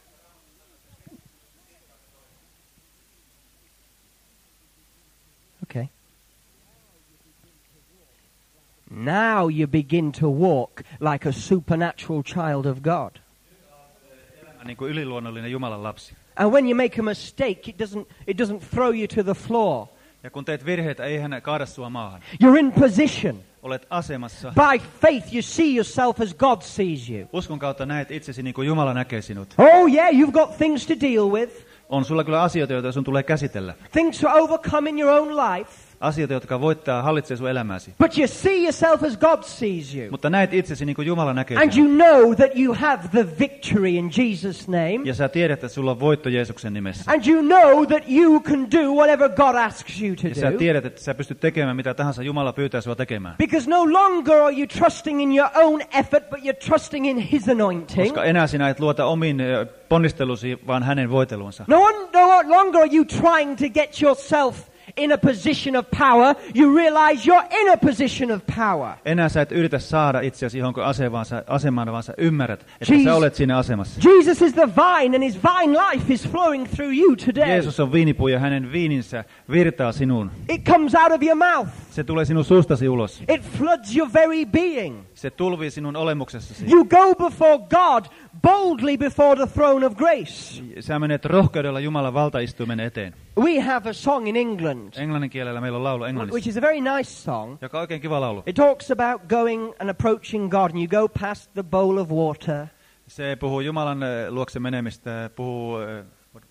Okay. Now you begin to walk like a supernatural child of God. Niin kuin yliluonnollinen Jumalan lapsi. And when you make a mistake, it doesn't, it doesn't throw you to the floor. Ja kun teet virheitä, ei hän kaada sua maahan. You're in position. Olet asemassa. By faith you see yourself as God sees you. Uskon kautta näet itsesi niin kuin Jumala näkee sinut. Oh yeah, you've got things to deal with. On sulla kyllä asioita, joita sun tulee käsitellä. Things to overcome in your own life. Asioita, jotka voittaa, hallitsee sun elämääsi. But you see yourself as God sees you. Mutta näet itsesi niin kuin Jumala näkee And sinut. you know that you have the victory in Jesus' name. Ja sä tiedät, että sulla on voitto Jeesuksen nimessä. And you know that you can do whatever God asks you to Ja sä do. tiedät, että sä pystyt tekemään mitä tahansa Jumala pyytää sua tekemään. Because no longer are you trusting in your own effort, but you're trusting in his anointing. Koska enää sinä et luota omiin ö, ponnistelusi, vaan hänen voitelunsa. No, one, no longer are you trying to get yourself in a position of power, you realize you're in a position of power. Enää sä et yritä saada itseäsi johonkin asemaan, asemaan, vaan sä ymmärrät, että Jesus, sä olet siinä asemassa. Jesus is the vine and his vine life is flowing through you today. Jeesus on viinipuu ja hänen viininsä virtaa sinuun. It comes out of your mouth. Se tulee sinun suustasi ulos. It floods your very being. Se tulvii sinun olemuksessasi. You go before God boldly before the throne of grace. Sä menet rohkeudella Jumalan valtaistuimen eteen. We have a song in England. Englannin kielellä meillä on laulu englannissa. Which is a very nice song. Joka on oikein kiva laulu. It talks about going and approaching God and you go past the bowl of water. Se puhuu Jumalan luokse menemistä, puhuu uh,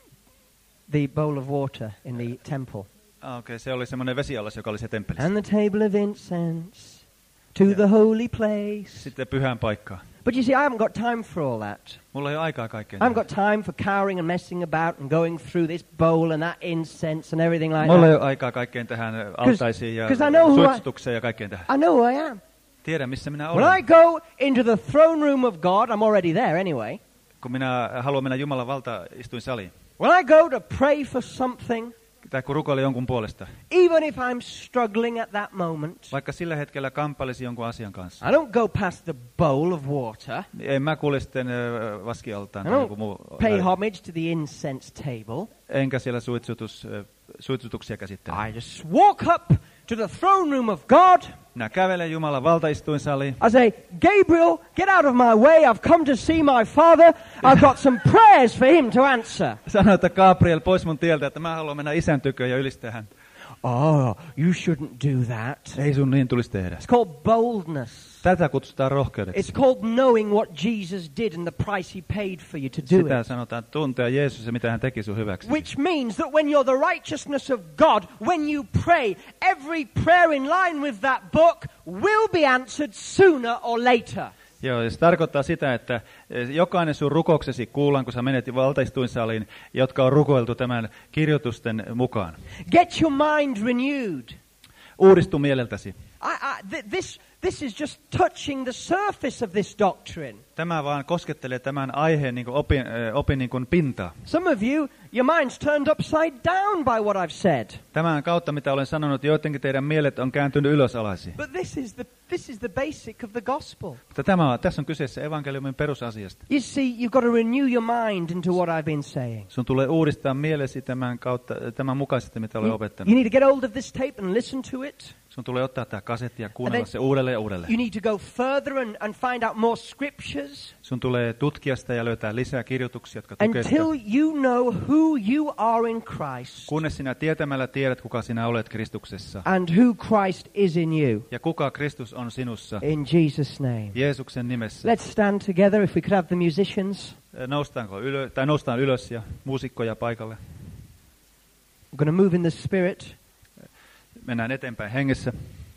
the bowl of water in the temple. Ah, okay, se oli semmoinen vesiallas, joka oli se temppelissä. And the table of incense to yeah. the holy place. Sitten pyhään paikkaan. But you see, I haven't got time for all that. Mulla ei ole aikaa kaikkeen. I haven't got time for cowering and messing about and going through this bowl and that incense and everything like Mulla that. ei ole aikaa kaikkeen tähän altaisiin ja suitsutukseen ja kaikkeen tähän. I know who I am. Tiedän, missä minä olen. When I go into the throne room of God, I'm already there anyway. Kun minä haluan mennä Jumalan valtaistuinsaliin. When I go to pray for something, tai kun rukoilen jonkun puolesta. Even if I'm struggling at that moment. Vaikka sillä hetkellä kamppailisi jonkun asian kanssa. I don't go past the bowl of water. En mä kulje sitten uh, vaskialtaan. I don't muu, pay homage to the incense table. Enkä siellä suitsutus, uh, suitsutuksia käsittele. I just walk up to the throne room of God. Minä kävelen Jumalan valtaistuinsaliin. I say, Gabriel, get out of my way. I've come to see my father. I've got some prayers for him to answer. Sano, että Gabriel pois mun tieltä, että mä haluan mennä isän tyköön ja ylistää häntä. Oh, you shouldn't do that. Ei sun niin tulisi tehdä. It's called boldness. Tätä kutsutaan rohkeudeksi. It's called knowing what Jesus did and the price he paid for you to do Sitä it. sanotaan tuntea Jeesus ja mitä hän teki sun hyväksi. Which means that when you're the righteousness of God, when you pray, every prayer in line with that book will be answered sooner or later. Joo, ja se tarkoittaa sitä, että jokainen sun rukouksesi kuullaan, kun sä menet valtaistuinsaliin, jotka on rukoiltu tämän kirjoitusten mukaan. Get your mind renewed. Uudistu mieleltäsi. I, I, th this, this is just touching the surface of this doctrine. Tämä vaan koskettelee tämän aiheen niin kuin opin, opin niin kuin pintaa. Some of you, your mind's turned upside down by what I've said. Tämän kautta, mitä olen sanonut, joidenkin teidän mielet on kääntynyt ylösalaisin. But this is the this is the basic of the gospel. Mutta tämä, tässä on kyseessä evankeliumin perusasiasta. You see, you've got to renew your mind into what I've been saying. Sun tulee uudistaa mielesi tämän kautta, tämän mukaisesti, mitä olen opettanut. You need to get hold of this tape and listen to it. Sun tulee ottaa tämä kasetti ja kuunnella se uudelleen ja uudelleen. You need to go further and, and find out more scriptures. Sun tulee tutkia sitä ja löytää lisää kirjoituksia, jotka tukevat sitä. Until you know who you are in Christ. Kunnes sinä tietämällä tiedät, kuka sinä olet Kristuksessa. And who Christ is in you. Ja kuka Kristus on sinussa. In Jesus' name. Jeesuksen nimessä. Let's stand together if we could have the musicians. Noustaanko ylös, tai noustaan ylös ja muusikkoja paikalle. We're going to move in the spirit. Mennään eteenpäin hengessä.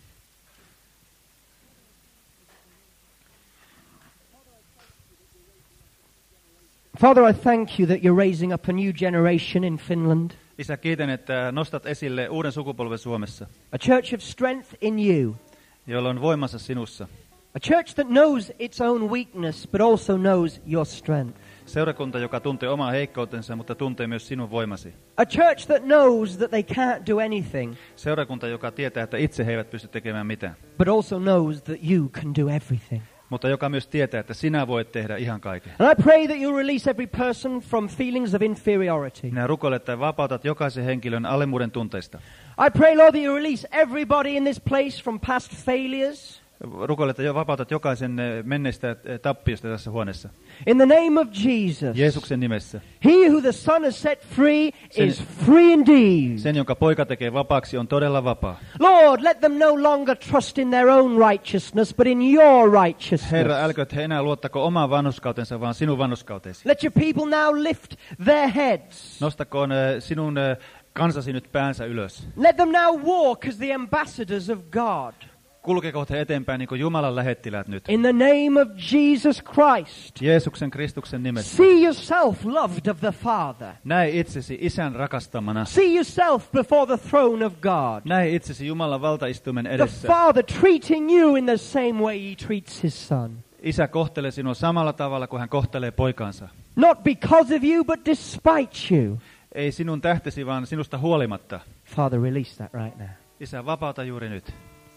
Father, I thank you that you're raising up a new generation in Finland. Isä, kiitän, että nostat esille uuden sukupolven Suomessa. A church of strength in you. Jolla on voimansa sinussa. A church that knows its own weakness, but also knows your strength. Seurakunta, joka tuntee omaa heikkoutensa, mutta tuntee myös sinun voimasi. A church that knows that they can't do anything. Seurakunta, joka tietää, että itse he eivät pysty tekemään mitään. But also knows that you can do everything. Mutta joka myös tietää, että sinä voit tehdä ihan kaiken. And I pray that you'll release every person from feelings of inferiority. Minä rukoilen, että vapautat jokaisen henkilön alemmuuden tunteista. I pray, Lord, that you release everybody in this place from past failures. Rukoilen, että jo vapautat jokaisen menneistä tappiosta tässä huoneessa. In the name of Jesus. Jeesuksen nimessä. He who the Son has set free sen, is free indeed. Sen, jonka poika tekee vapaaksi, on todella vapaa. Lord, let them no longer trust in their own righteousness, but in your righteousness. Herra, älkööt he enää luottako omaan vanhuskautensa, vaan sinun vanhuskauteesi. Let your people now lift their heads. Nostakoon sinun kansasi nyt päänsä ylös. Let them now walk as the ambassadors of God. Kulkekoot he eteenpäin niin kuin Jumalan lähettiläät nyt. In the name of Jesus Christ. Jeesuksen Kristuksen nimessä. See yourself loved of the Father. Näe itsesi Isän rakastamana. See yourself before the throne of God. Näe itsesi Jumalan valtaistuimen edessä. The Father treating you in the same way he treats his Son. Isä kohtelee sinua samalla tavalla kuin hän kohtelee poikansa. Not because of you, but despite you. Ei sinun tähtesi, vaan sinusta huolimatta. Father, release that right now. Isä, vapauta juuri nyt.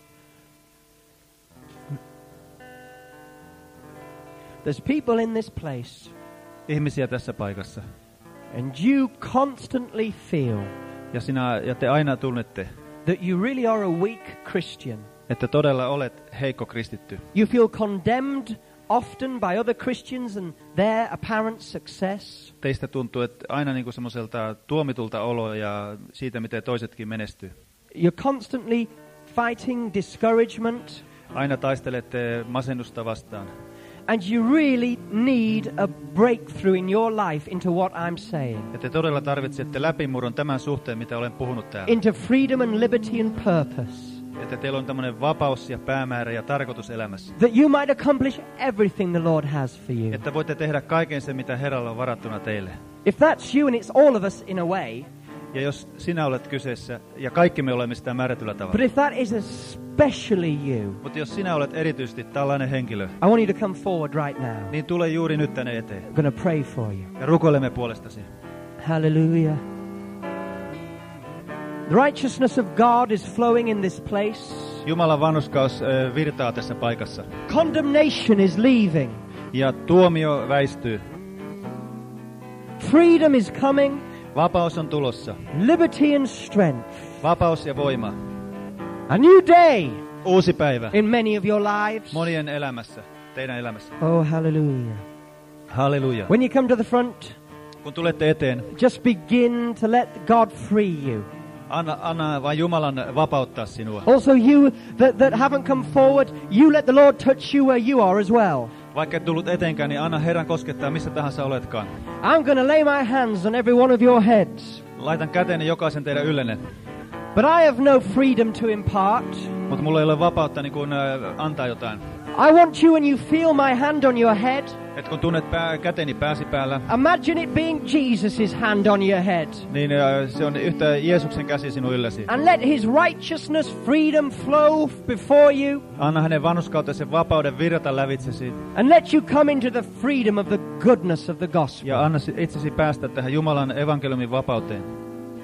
There's people in this place. Ihmisiä tässä paikassa. And you constantly feel Ja sinä ja te aina tunnette, that you really are a weak Christian. että todella olet heikko kristitty. You feel condemned often by other Christians and their apparent success. Teistä tuntuu, että aina niin kuin semmoiselta tuomitulta olo ja siitä, miten toisetkin menestyy. You're constantly fighting discouragement. Aina taistelette masennusta vastaan. And you really need a breakthrough in your life into what I'm saying. Ja te todella tarvitsette läpimurron tämän suhteen, mitä olen puhunut täällä. Into freedom and liberty and purpose. Että teillä on tämmöinen vapaus ja päämäärä ja tarkoitus elämässä. That you might accomplish everything the Lord has for you. Että voitte tehdä kaiken sen, mitä Herralla on varattuna teille. If that's you and it's all of us in a way. Ja jos sinä olet kyseessä, ja kaikki me olemme sitä määrätyllä tavalla. But if that is especially you. Mutta jos sinä olet erityisesti tällainen henkilö. I want you to come forward right now. Niin tule juuri nyt tänne eteen. I'm going to pray for you. Ja rukoilemme puolestasi. Hallelujah. The righteousness of God is flowing in this place. Jumalan vanhurskaus äh, virtaa tässä paikassa. Condemnation is leaving. Ja tuomio väistyy. Freedom is coming. Vapaus on tulossa. Liberty and strength. Vapaus ja voima. A new day. Uusi päivä. In many of your lives. Monien elämässä. Teidän elämässä. Oh, hallelujah. Halleluja. When you come to the front, kun tulette eteen, just begin to let God free you. Anna, anna vain Jumalan vapauttaa sinua. Also you that, that haven't come forward, you let the Lord touch you where you are as well. Vaikka et tullut eteenkään, niin anna Herran koskettaa missä tahansa oletkaan. I'm going to lay my hands on every one of your heads. Laitan käteni jokaisen teidän yllenne. But I have no freedom to impart. Mutta mulla ei ole vapautta niin kun, äh, antaa jotain. I want you when you feel my hand on your head. Et kun tunnet pää, käteni pääsi päällä. Imagine it being Jesus's hand on your head. Niin äh, se on yhtä Jeesuksen käsi sinun ylläsi. And let his righteousness, freedom flow before you. Anna hänen vanhurskautensa vapauden virrata lävitsesi. And let you come into the freedom of the goodness of the gospel. Ja anna itsesi päästä tähän Jumalan evankeliumin vapauteen.